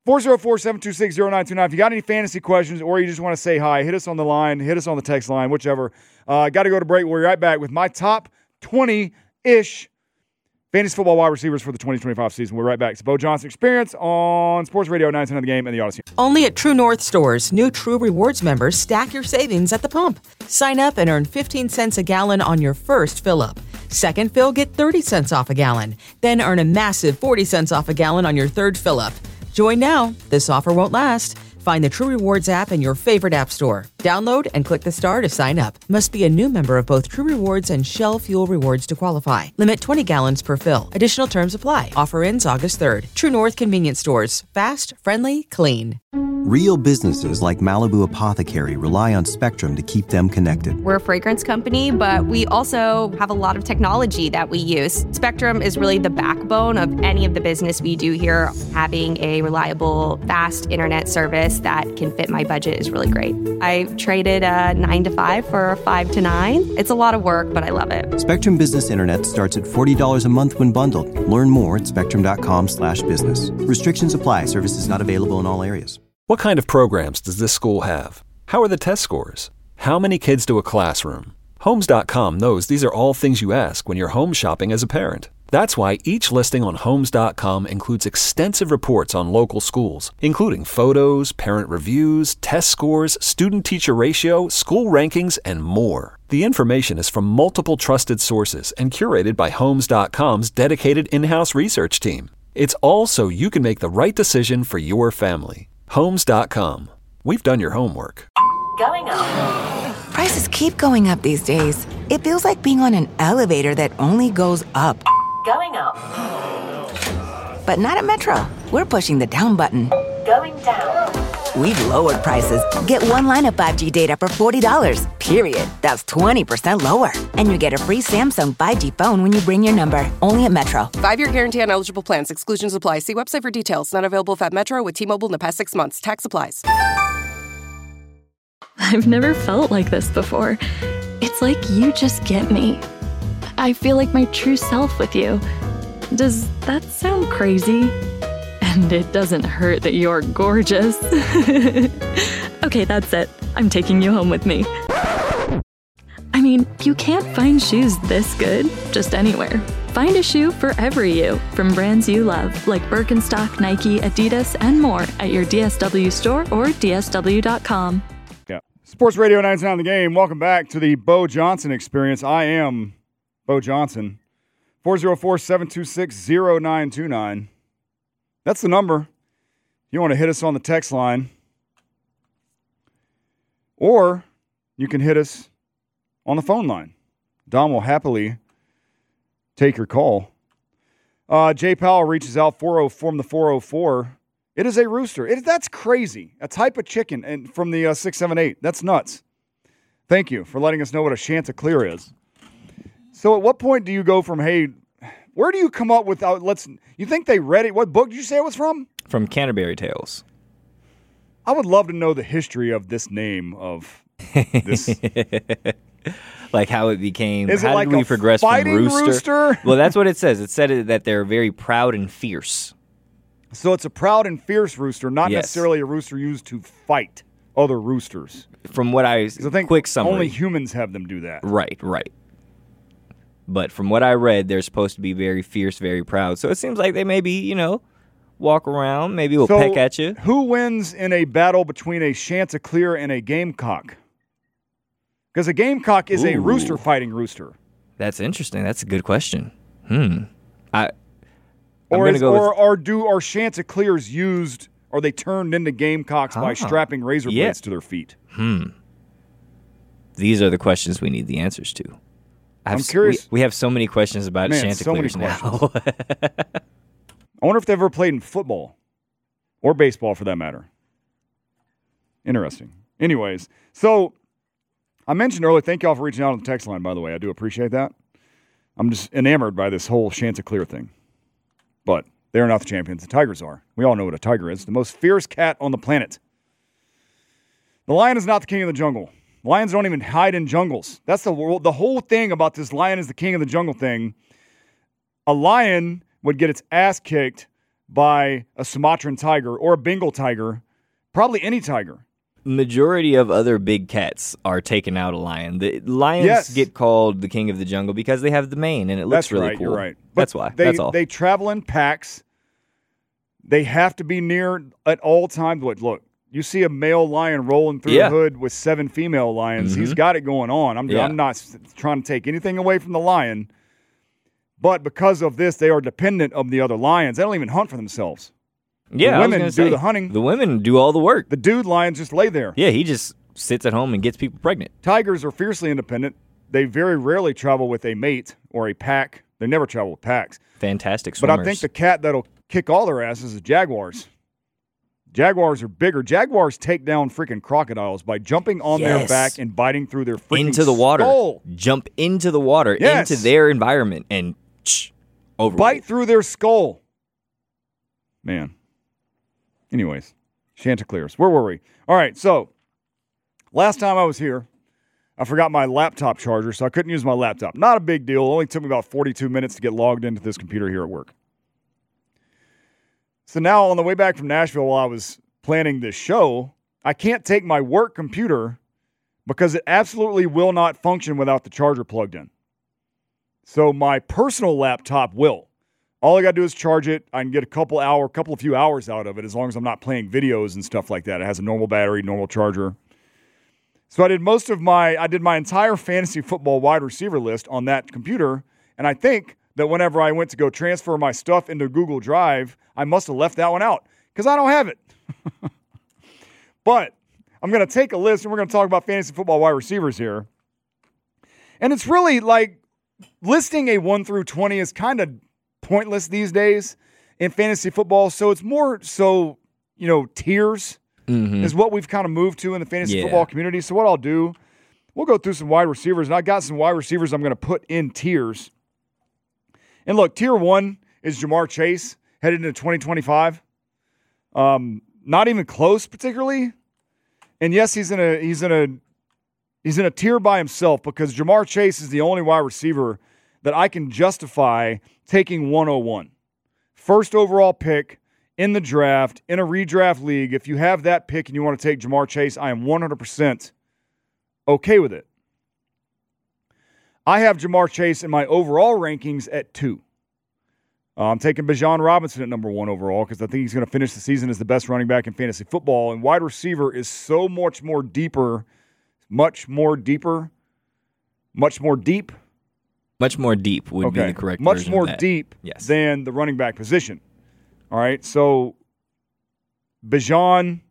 Speaker 5: 404-726-0929. If you got any fantasy questions or you just want to say hi, hit us on the line, hit us on the text line, whichever. Got to go to break. We'll be right back with my top 20-ish fantasy football wide receivers for the 2025 season. We're right back. It's Bo Johnson Experience on Sports Radio 910 of the Game and the Odyssey.
Speaker 1: Only at True North stores, new True Rewards members stack your savings at the pump. Sign up and earn 15 cents a gallon on your first fill-up. Second fill, get 30 cents off a gallon. Then earn a massive 40 cents off a gallon on your third fill-up. Join now. This offer won't last. Find the True Rewards app in your favorite app store. Download and click the star to sign up. Must be a new member of both True Rewards and Shell Fuel Rewards to qualify. Limit 20 gallons per fill. Additional terms apply. Offer ends August 3rd. True North Convenience Stores. Fast, friendly, clean.
Speaker 2: Real businesses like Malibu Apothecary rely on Spectrum to keep them connected.
Speaker 11: We're a fragrance company, but we also have a lot of technology that we use. Spectrum is really the backbone of any of the business we do here. Having a reliable, fast internet service that can fit my budget is really great. I've traded a 9 to 5 for a 5 to 9. It's a lot of work, but I love it.
Speaker 2: Spectrum Business Internet starts at $40 a month when bundled. Learn more at spectrum.com/business. Restrictions apply. Services not available in all areas.
Speaker 4: What kind of programs does this school have? How are the test scores? How many kids do a classroom? Homes.com knows these are all things you ask when you're home shopping as a parent. That's why each listing on Homes.com includes extensive reports on local schools, including photos, parent reviews, test scores, student-teacher ratio, school rankings, and more. The information is from multiple trusted sources and curated by Homes.com's dedicated in-house research team. It's all so you can make the right decision for your family. Homes.com. We've done your homework.
Speaker 7: Going up. Prices keep going up these days. It feels like being on an elevator that only goes up. Going up. But not at Metro. We're pushing the down button. Going down. We've lowered prices. Get one line of 5G data for $40, period. That's 20% lower. And you get a free Samsung 5G phone when you bring your number. Only at Metro.
Speaker 8: 5-year guarantee on eligible plans. Exclusions apply. See website for details. Not available at Metro with T-Mobile in the past 6 months. Tax applies.
Speaker 9: I've never felt like this before. It's like you just get me. I feel like my true self with you. Does that sound crazy? And it doesn't hurt that you're gorgeous. Okay, that's it. I'm taking you home with me. I mean, you can't find shoes this good just anywhere. Find a shoe for every you from brands you love, like Birkenstock, Nike, Adidas, and more at your DSW store or DSW.com.
Speaker 5: Yeah. Sports Radio 910 The Game. Welcome back to the Bo Johnson Experience. I am Bo Johnson. 404-726-0929. That's the number. You want to hit us on the text line. Or you can hit us on the phone line. Don will happily take your call. Jay Powell reaches out from the 404. It is a rooster. That's crazy. A type of chicken and from the 678. That's nuts. Thank you for letting us know what a Chanticleer is. So at what point do you go from, hey, where do you come up with, you think they read it? What book did you say it was from?
Speaker 6: From Canterbury Tales.
Speaker 5: I would love to know the history of this name of this.
Speaker 6: Like how it became,
Speaker 5: is it
Speaker 6: how
Speaker 5: like
Speaker 6: did we progress from
Speaker 5: rooster?
Speaker 6: Well, that's what it says. It said that they're very proud and fierce.
Speaker 5: So it's a proud and fierce rooster, not
Speaker 6: Yes.
Speaker 5: necessarily a rooster used to fight other roosters.
Speaker 6: From what I
Speaker 5: think
Speaker 6: quick summary.
Speaker 5: only humans have them do that.
Speaker 6: Right. But from what I read, they're supposed to be very fierce, very proud. So it seems like they maybe, walk around, maybe will peck at you.
Speaker 5: Who wins in a battle between a Chanticleer and a gamecock? Because a gamecock is a rooster fighting rooster.
Speaker 6: That's interesting. That's a good question.
Speaker 5: Are Chanticleers used, or they turned into gamecocks by strapping razor blades to their feet?
Speaker 6: These are the questions we need the answers to.
Speaker 5: I'm curious.
Speaker 6: We have so many questions about
Speaker 5: so
Speaker 6: Chanticleers
Speaker 5: many
Speaker 6: now.
Speaker 5: I wonder if they've ever played in football or baseball for that matter. Interesting. Anyways, so I mentioned earlier, thank y'all for reaching out on the text line, by the way. I do appreciate that. I'm just enamored by this whole Chanticleer thing. But they're not the champions. The Tigers are. We all know what a tiger is. The most fierce cat on the planet. The lion is not the king of the jungle. Lions don't even hide in jungles. That's the whole thing about this lion is the king of the jungle thing. A lion would get its ass kicked by a Sumatran tiger or a Bengal tiger, probably any tiger.
Speaker 6: Majority of other big cats are taking out a lion. The lions get called the king of the jungle because they have the mane, and it looks really cool.
Speaker 5: You're right.
Speaker 6: That's why.
Speaker 5: That's
Speaker 6: all.
Speaker 5: They travel in packs. They have to be near at all times. Look, you see a male lion rolling through the hood with 7 female lions. He's got it going on. I'm not trying to take anything away from the lion, but because of this, they are dependent of the other lions. They don't even hunt for themselves.
Speaker 6: Yeah,
Speaker 5: the women do the hunting.
Speaker 6: The women do all the work.
Speaker 5: The dude lions just lay there.
Speaker 6: Yeah, he just sits at home and gets people pregnant.
Speaker 5: Tigers are fiercely independent. They very rarely travel with a mate or a pack. They never travel with packs.
Speaker 6: Fantastic swimmers.
Speaker 5: But I think the cat that'll kick all their asses is jaguars. Jaguars are bigger. Jaguars take down freaking crocodiles by jumping on their back and biting through their freaking
Speaker 6: into the water.
Speaker 5: skull.
Speaker 6: Jump into the water, into their environment, and over.
Speaker 5: Bite through their skull. Man. Anyways, Chanticleers. Where were we? All right, so last time I was here, I forgot my laptop charger, so I couldn't use my laptop. Not a big deal. It only took me about 42 minutes to get logged into this computer here at work. So now on the way back from Nashville while I was planning this show, I can't take my work computer because it absolutely will not function without the charger plugged in. So my personal laptop will. All I got to do is charge it. I can get a few hours out of it as long as I'm not playing videos and stuff like that. It has a normal battery, normal charger. So I did my entire fantasy football wide receiver list on that computer, and I think that whenever I went to go transfer my stuff into Google Drive, I must have left that one out because I don't have it. But I'm going to take a list, and we're going to talk about fantasy football wide receivers here. And it's really like listing a 1 through 20 is kind of pointless these days in fantasy football. So it's more so, tiers is what we've kind of moved to in the fantasy football community. So what I'll do, we'll go through some wide receivers, and I got some wide receivers I'm going to put in tiers. And look, tier 1 is Ja'Marr Chase headed into 2025. Not even close particularly. And yes, he's in a tier by himself because Ja'Marr Chase is the only wide receiver that I can justify taking 101. First overall pick in the draft, in a redraft league. If you have that pick and you want to take Ja'Marr Chase, I am 100% okay with it. I have Ja'Marr Chase in my overall rankings at 2. I'm taking Bijan Robinson at number 1 overall because I think he's going to finish the season as the best running back in fantasy football. And wide receiver is so much more deep would be the correct
Speaker 6: much
Speaker 5: version more
Speaker 6: of that.
Speaker 5: deep than the running back position. All right, so Bijan,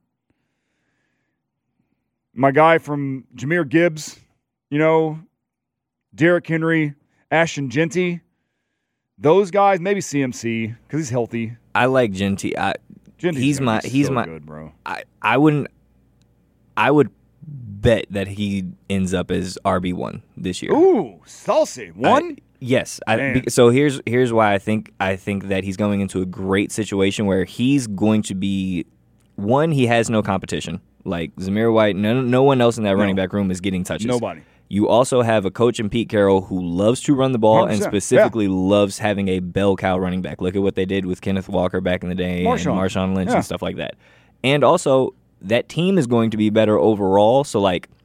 Speaker 5: my guy from Jahmyr Gibbs, Derrick Henry, Ashton Genty, those guys, maybe CMC because he's healthy.
Speaker 6: I like Genty. He's my
Speaker 5: good, bro.
Speaker 6: I would bet that he ends up as RB1 this year.
Speaker 5: Ooh, saucy. 1?
Speaker 6: Yes. So here's why I think that he's going into a great situation where he's going to be one. He has no competition. Like Zamir White, no one else in that running back room is getting touches.
Speaker 5: Nobody.
Speaker 6: You also have a coach in Pete Carroll who loves to run the ball and specifically loves having a bell cow running back. Look at what they did with Kenneth Walker back in the day and Marshawn Lynch and stuff like that. And also, that team is going to be better overall. So,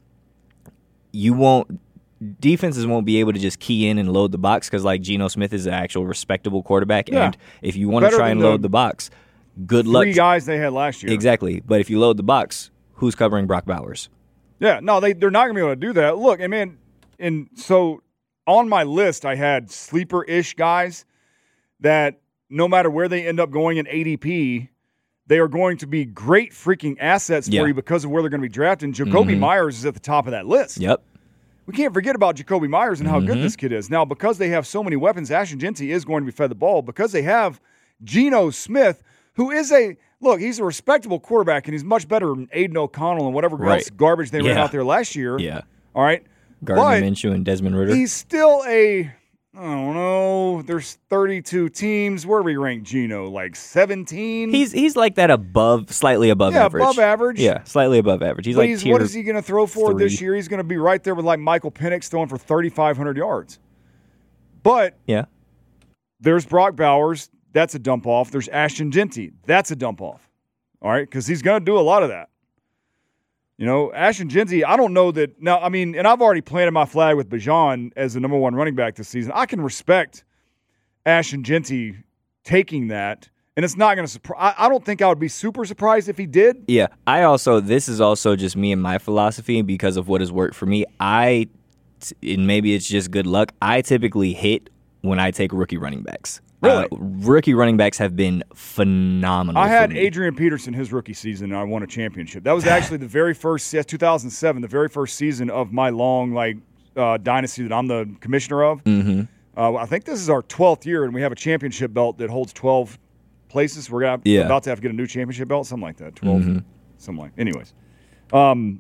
Speaker 6: defenses won't be able to just key in and load the box because, Geno Smith is an actual respectable quarterback. Yeah. And if you want to try and load the box, good luck.
Speaker 5: 3 guys they had last year.
Speaker 6: Exactly. But if you load the box, who's covering Brock Bowers?
Speaker 5: Yeah, no, they're not going to be able to do that. Look, and so on my list, I had sleeper-ish guys that no matter where they end up going in ADP, they are going to be great freaking assets for you because of where they're going to be drafted. And Jacoby Myers is at the top of that list.
Speaker 6: Yep.
Speaker 5: We can't forget about Jacoby Myers and how good this kid is. Now, because they have so many weapons, Ashton Genty is going to be fed the ball. Because they have Geno Smith, who is he's a respectable quarterback, and he's much better than Aiden O'Connell and whatever else garbage they ran out there last year.
Speaker 6: Yeah.
Speaker 5: All right.
Speaker 6: Gardner Minshew and Desmond Ridder.
Speaker 5: He's still I don't know. There's 32 teams. Where do we rank Geno? 17?
Speaker 6: He's like that slightly above average.
Speaker 5: Yeah, above average.
Speaker 6: Yeah, slightly above average. What
Speaker 5: is he going to throw for this year? He's going to be right there with Michael Penix throwing for 3,500 yards. But there's Brock Bowers. That's a dump off. There's Ashton Genty. That's a dump off. All right, because he's going to do a lot of that. You know, Ashton Genty, I don't know that. Now, I mean, and I've already planted my flag with Bijan as the number one running back this season. I can respect Ashton Genty taking that, and it's not going to surprise. I don't think I would be super surprised if he did.
Speaker 6: Yeah, this is also just me and my philosophy because of what has worked for me. And maybe it's just good luck, I typically hit when I take rookie running backs.
Speaker 5: Really?
Speaker 6: Rookie running backs have been phenomenal.
Speaker 5: I had
Speaker 6: for me.
Speaker 5: Adrian Peterson his rookie season, and I won a championship. That was actually the very first, 2007, the very first season of my long dynasty that I'm the commissioner of.
Speaker 6: Mm-hmm.
Speaker 5: I think this is our 12th year, and we have a championship belt that holds 12 places. We're about to have to get a new championship belt, something like that. 12, something like. Anyways, I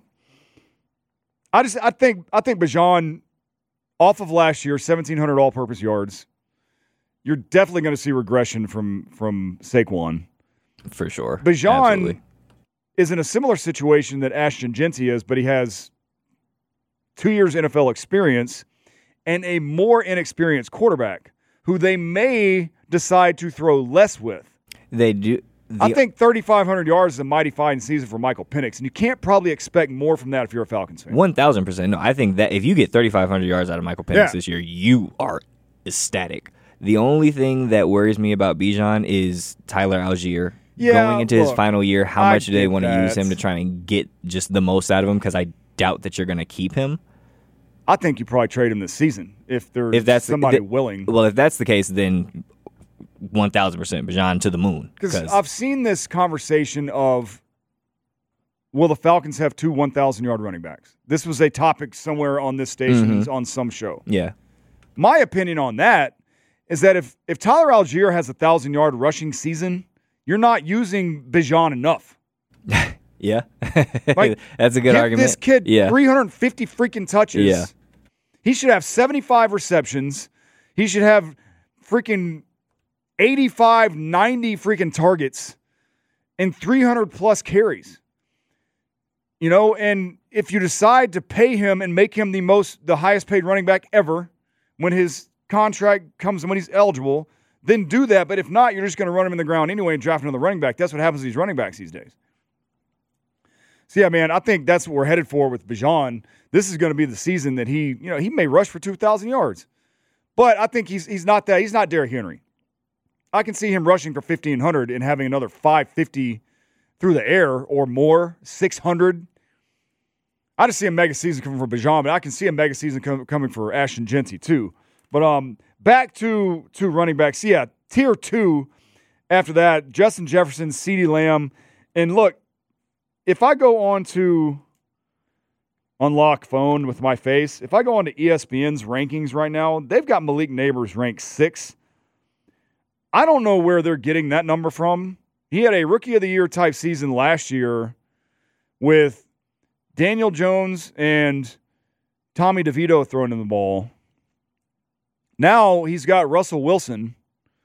Speaker 5: think Bijan, off of last year, 1,700 all-purpose yards. You're definitely going to see regression from Saquon.
Speaker 6: For sure.
Speaker 5: Bijan is in a similar situation that Ashton Genty is, but he has 2 years NFL experience and a more inexperienced quarterback who they may decide to throw less with.
Speaker 6: They do.
Speaker 5: I think 3,500 yards is a mighty fine season for Michael Penix, and you can't probably expect more from that if you're a Falcons fan.
Speaker 6: 1,000%. No, I think that if you get 3,500 yards out of Michael Penix this year, you are ecstatic. The only thing that worries me about Bijan is Tyler Algier going into his final year. How much do they want to use him to try and get just the most out of him? Because I doubt that you're going to keep him.
Speaker 5: I think you probably trade him this season if there's somebody willing.
Speaker 6: Well, if that's the case, then 1,000% Bijan to the moon.
Speaker 5: Because I've seen this conversation of, will the Falcons have 2 1,000-yard running backs? This was a topic somewhere on this station on some show.
Speaker 6: Yeah.
Speaker 5: My opinion on that is that if Tyler Algier has a 1,000-yard rushing season, you're not using Bijan enough.
Speaker 6: Yeah. That's a good argument.
Speaker 5: Give this kid 350 freaking touches.
Speaker 6: Yeah.
Speaker 5: He should have 75 receptions. He should have freaking 85, 90 freaking targets and 300-plus carries. You know, and if you decide to pay him and make him the highest-paid running back ever when his contract comes and when he's eligible, then do that. But if not, you're just going to run him in the ground anyway and draft another running back. That's what happens to these running backs these days. So, yeah, man, I think that's what we're headed for with Bijan. This is going to be the season that he may rush for 2,000 yards. But I think he's not that. He's not Derrick Henry. I can see him rushing for 1,500 and having another 550 through the air or more, 600. I just see a mega season coming for Bijan, but I can see a mega season coming for Ashton Genty too. But back to running backs. Yeah, tier 2 after that, Justin Jefferson, CeeDee Lamb. And look, if I go on to unlock phone with my face, if I go on to ESPN's rankings right now, they've got Malik Neighbors ranked 6. I don't know where they're getting that number from. He had a Rookie of the Year type season last year with Daniel Jones and Tommy DeVito throwing him the ball. Now he's got Russell Wilson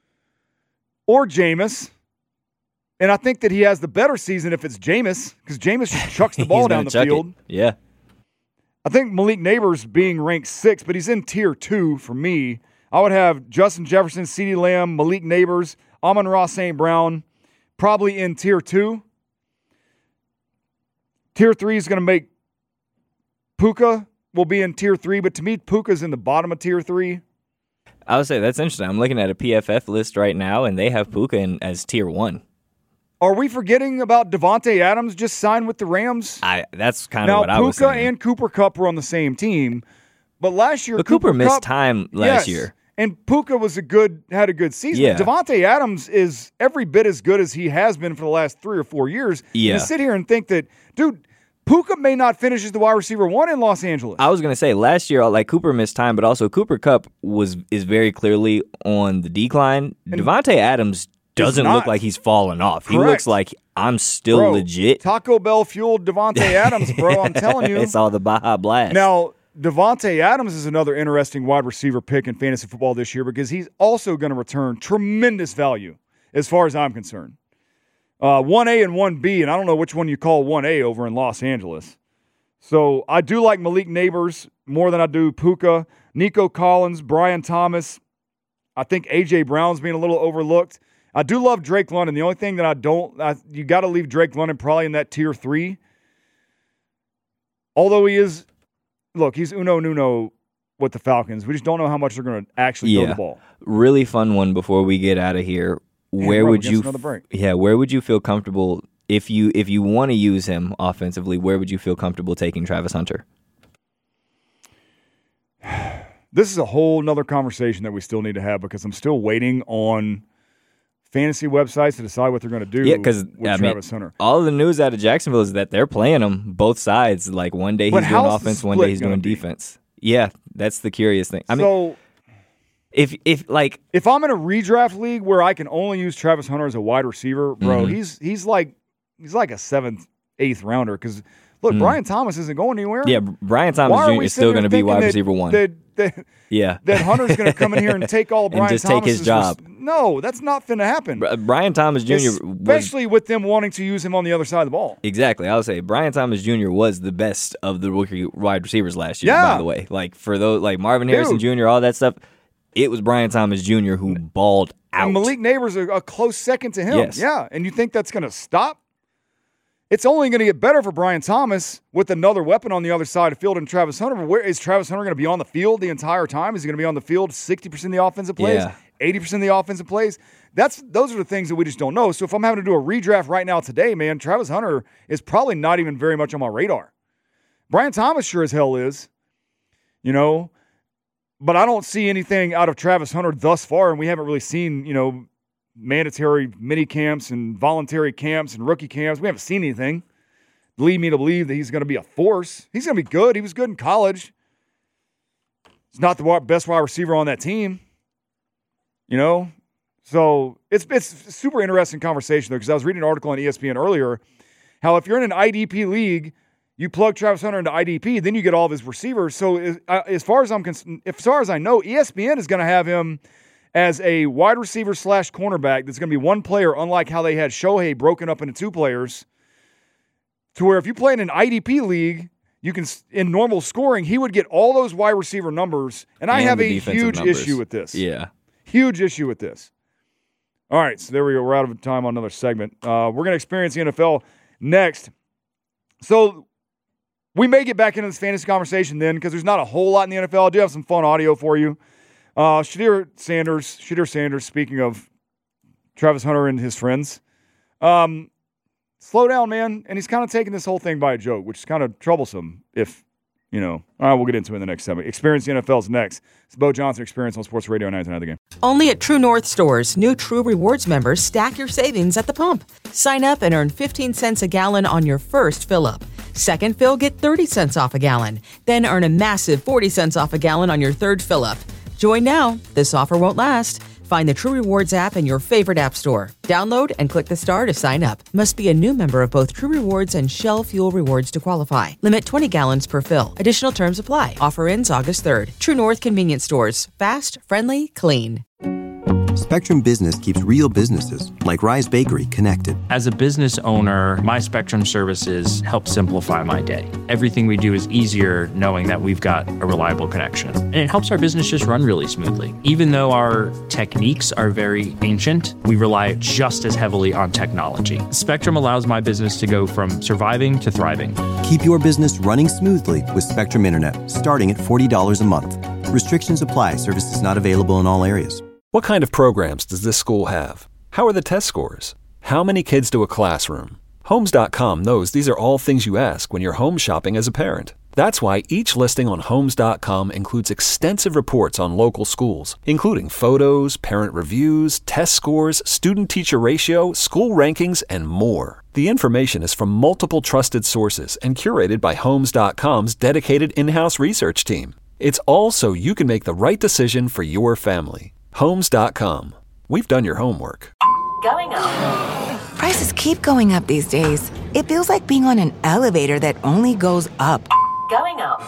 Speaker 5: or Jameis. And I think that he has the better season if it's Jameis, because Jameis just chucks the ball down the field.
Speaker 6: Yeah.
Speaker 5: I think Malik Neighbors being ranked 6, but he's in tier 2 for me. I would have Justin Jefferson, CeeDee Lamb, Malik Neighbors, Amon-Ra St. Brown, probably in tier 2. Tier 3 is going to make Puka will be in tier 3, but to me, Puka's in the bottom of tier 3.
Speaker 6: I would say that's interesting. I'm looking at a PFF list right now, and they have Puka as tier 1.
Speaker 5: Are we forgetting about Devontae Adams just signed with the Rams?
Speaker 6: That's kind of what I was saying.
Speaker 5: Now, Puka and Cooper Kupp were on the same team, but last year
Speaker 6: Cooper missed time last year.
Speaker 5: And Puka had a good season.
Speaker 6: Yeah.
Speaker 5: Devontae Adams is every bit as good as he has been for the last 3 or 4 years.
Speaker 6: Yeah.
Speaker 5: And to sit here and think that, dude, Puka may not finish as the wide receiver 1 in Los Angeles.
Speaker 6: I was going to say, last year, like Cooper missed time, but also Cooper Kupp is very clearly on the decline. And Devontae Adams doesn't look like he's fallen off.
Speaker 5: Correct.
Speaker 6: He looks like I'm still legit.
Speaker 5: Taco Bell fueled Devontae Adams, bro. I'm telling you.
Speaker 6: It's all the Baja Blast.
Speaker 5: Now, Devontae Adams is another interesting wide receiver pick in fantasy football this year because he's also going to return tremendous value as far as I'm concerned. 1A and 1B, and I don't know which one you call 1A over in Los Angeles. So I do like Malik Neighbors more than I do Puka. Nico Collins, Brian Thomas. I think A.J. Brown's being a little overlooked. I do love Drake London. The only thing that you got to leave Drake London probably in that tier 3. Although he's uno nuno with the Falcons. We just don't know how much they're going to actually throw the ball.
Speaker 6: Really fun one before we get out of here. Where would you feel comfortable if you want to use him offensively? Where would you feel comfortable taking Travis Hunter?
Speaker 5: This is a whole nother conversation that we still need to have because I'm still waiting on fantasy websites to decide what they're going to do with Travis Hunter.
Speaker 6: All the news out of Jacksonville is that they're playing him both sides. Like one day he's doing offense, one day he's doing defense. Yeah, that's the curious thing. I mean, if
Speaker 5: I'm in a redraft league where I can only use Travis Hunter as a wide receiver, bro, he's like a 7th, 8th rounder because look, Brian Thomas isn't going anywhere.
Speaker 6: Yeah, Brian Thomas Jr. is still going to be wide receiver 1.
Speaker 5: That Hunter's going to come in here and take all of Brian
Speaker 6: Thomas's take his job.
Speaker 5: No, that's not going to happen.
Speaker 6: Brian Thomas Jr.
Speaker 5: Especially with them wanting to use him on the other side of the ball.
Speaker 6: Exactly. I would say Brian Thomas Jr. was the best of the rookie wide receivers last year, by the way. Like for those like Marvin Harrison Jr., all that stuff, it was Brian Thomas Jr. who balled out.
Speaker 5: And Malik Neighbors a close second to him.
Speaker 6: Yes.
Speaker 5: Yeah. And you think that's going to stop? It's only going to get better for Brian Thomas with another weapon on the other side of the field and Travis Hunter. Where is Travis Hunter going to be on the field the entire time? Is he going to be on the field 60% of the offensive plays, 80% of the offensive plays? Those are the things that we just don't know. So if I'm having to do a redraft right now today, man, Travis Hunter is probably not even very much on my radar. Brian Thomas sure as hell is, but I don't see anything out of Travis Hunter thus far, and we haven't really seen, mandatory mini camps and voluntary camps and rookie camps. We haven't seen anything lead me to believe that he's going to be a force. He's going to be good. He was good in college. He's not the best wide receiver on that team, So it's a super interesting conversation, though, because I was reading an article on ESPN earlier how if you're in an IDP league, you plug Travis Hunter into IDP, then you get all of his receivers. So as far as I know, ESPN is going to have him as a wide receiver / cornerback that's going to be one player, unlike how they had Shohei broken up into 2 players, to where if you play in an IDP league, you can, in normal scoring, he would get all those wide receiver numbers. And I have a huge issue with this.
Speaker 6: Yeah.
Speaker 5: Huge issue with this. All right, so there we go. We're out of time on another segment. We're going to experience the NFL next. So we may get back into this fantasy conversation then because there's not a whole lot in the NFL. I do have some fun audio for you. Shadir Sanders, speaking of Travis Hunter and his friends, slow down, man. And he's kind of taking this whole thing by a joke, which is kind of troublesome if, all right, we'll get into it in the next segment. Experience the NFL's next. It's Bo Johnson Experience on Sports Radio 99 The Game.
Speaker 1: Only at True North stores, new True Rewards members stack your savings at the pump. Sign up and earn 15 cents a gallon on your first fill-up. Second fill, get 30 cents off a gallon. Then earn a massive 40 cents off a gallon on your third fill-up. Join now. This offer won't last. Find the True Rewards app in your favorite app store. Download and click the star to sign up. Must be a new member of both True Rewards and Shell Fuel Rewards to qualify. Limit 20 gallons per fill. Additional terms apply. Offer ends August 3rd. True North Convenience Stores. Fast, friendly, clean.
Speaker 2: Spectrum Business keeps real businesses, like Rise Bakery, connected.
Speaker 3: As a business owner, my Spectrum services help simplify my day. Everything we do is easier knowing that we've got a reliable connection. And it helps our business just run really smoothly. Even though our techniques are very ancient, we rely just as heavily on technology. Spectrum allows my business to go from surviving to thriving.
Speaker 2: Keep your business running smoothly with Spectrum Internet, starting at $40 a month. Restrictions apply. Services not available in all areas.
Speaker 4: What kind of programs does this school have? How are the test scores? How many kids do a classroom? Homes.com knows these are all things you ask when you're home shopping as a parent. That's why each listing on Homes.com includes extensive reports on local schools, including photos, parent reviews, test scores, student-teacher ratio, school rankings, and more. The information is from multiple trusted sources and curated by Homes.com's dedicated in-house research team. It's all so you can make the right decision for your family. Homes.com. We've done your homework.
Speaker 7: Going up. Prices keep going up these days. It feels like being on an elevator that only goes up. Going up.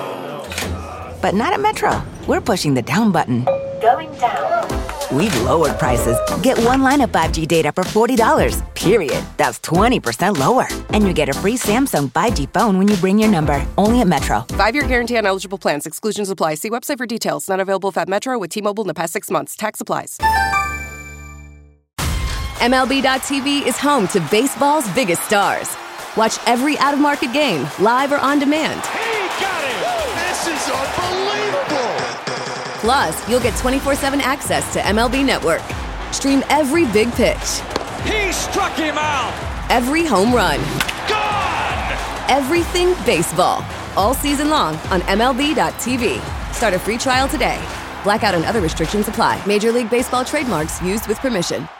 Speaker 7: But not at Metro. We're pushing the down button. Going down. We've lowered prices. Get one line of 5G data for $40, period. That's 20% lower. And you get a free Samsung 5G phone when you bring your number. Only at Metro.
Speaker 8: 5-year guarantee on eligible plans. Exclusions apply. See website for details. Not available at Metro with T-Mobile in the past 6 months. Tax applies.
Speaker 12: MLB.tv is home to baseball's biggest stars. Watch every out-of-market game, live or on demand.
Speaker 13: He got it! This is unbelievable!
Speaker 12: Plus, you'll get 24/7 access to MLB Network. Stream every big pitch.
Speaker 13: He struck him out!
Speaker 12: Every home run.
Speaker 13: Gone!
Speaker 12: Everything baseball. All season long on MLB.tv. Start a free trial today. Blackout and other restrictions apply. Major League Baseball trademarks used with permission.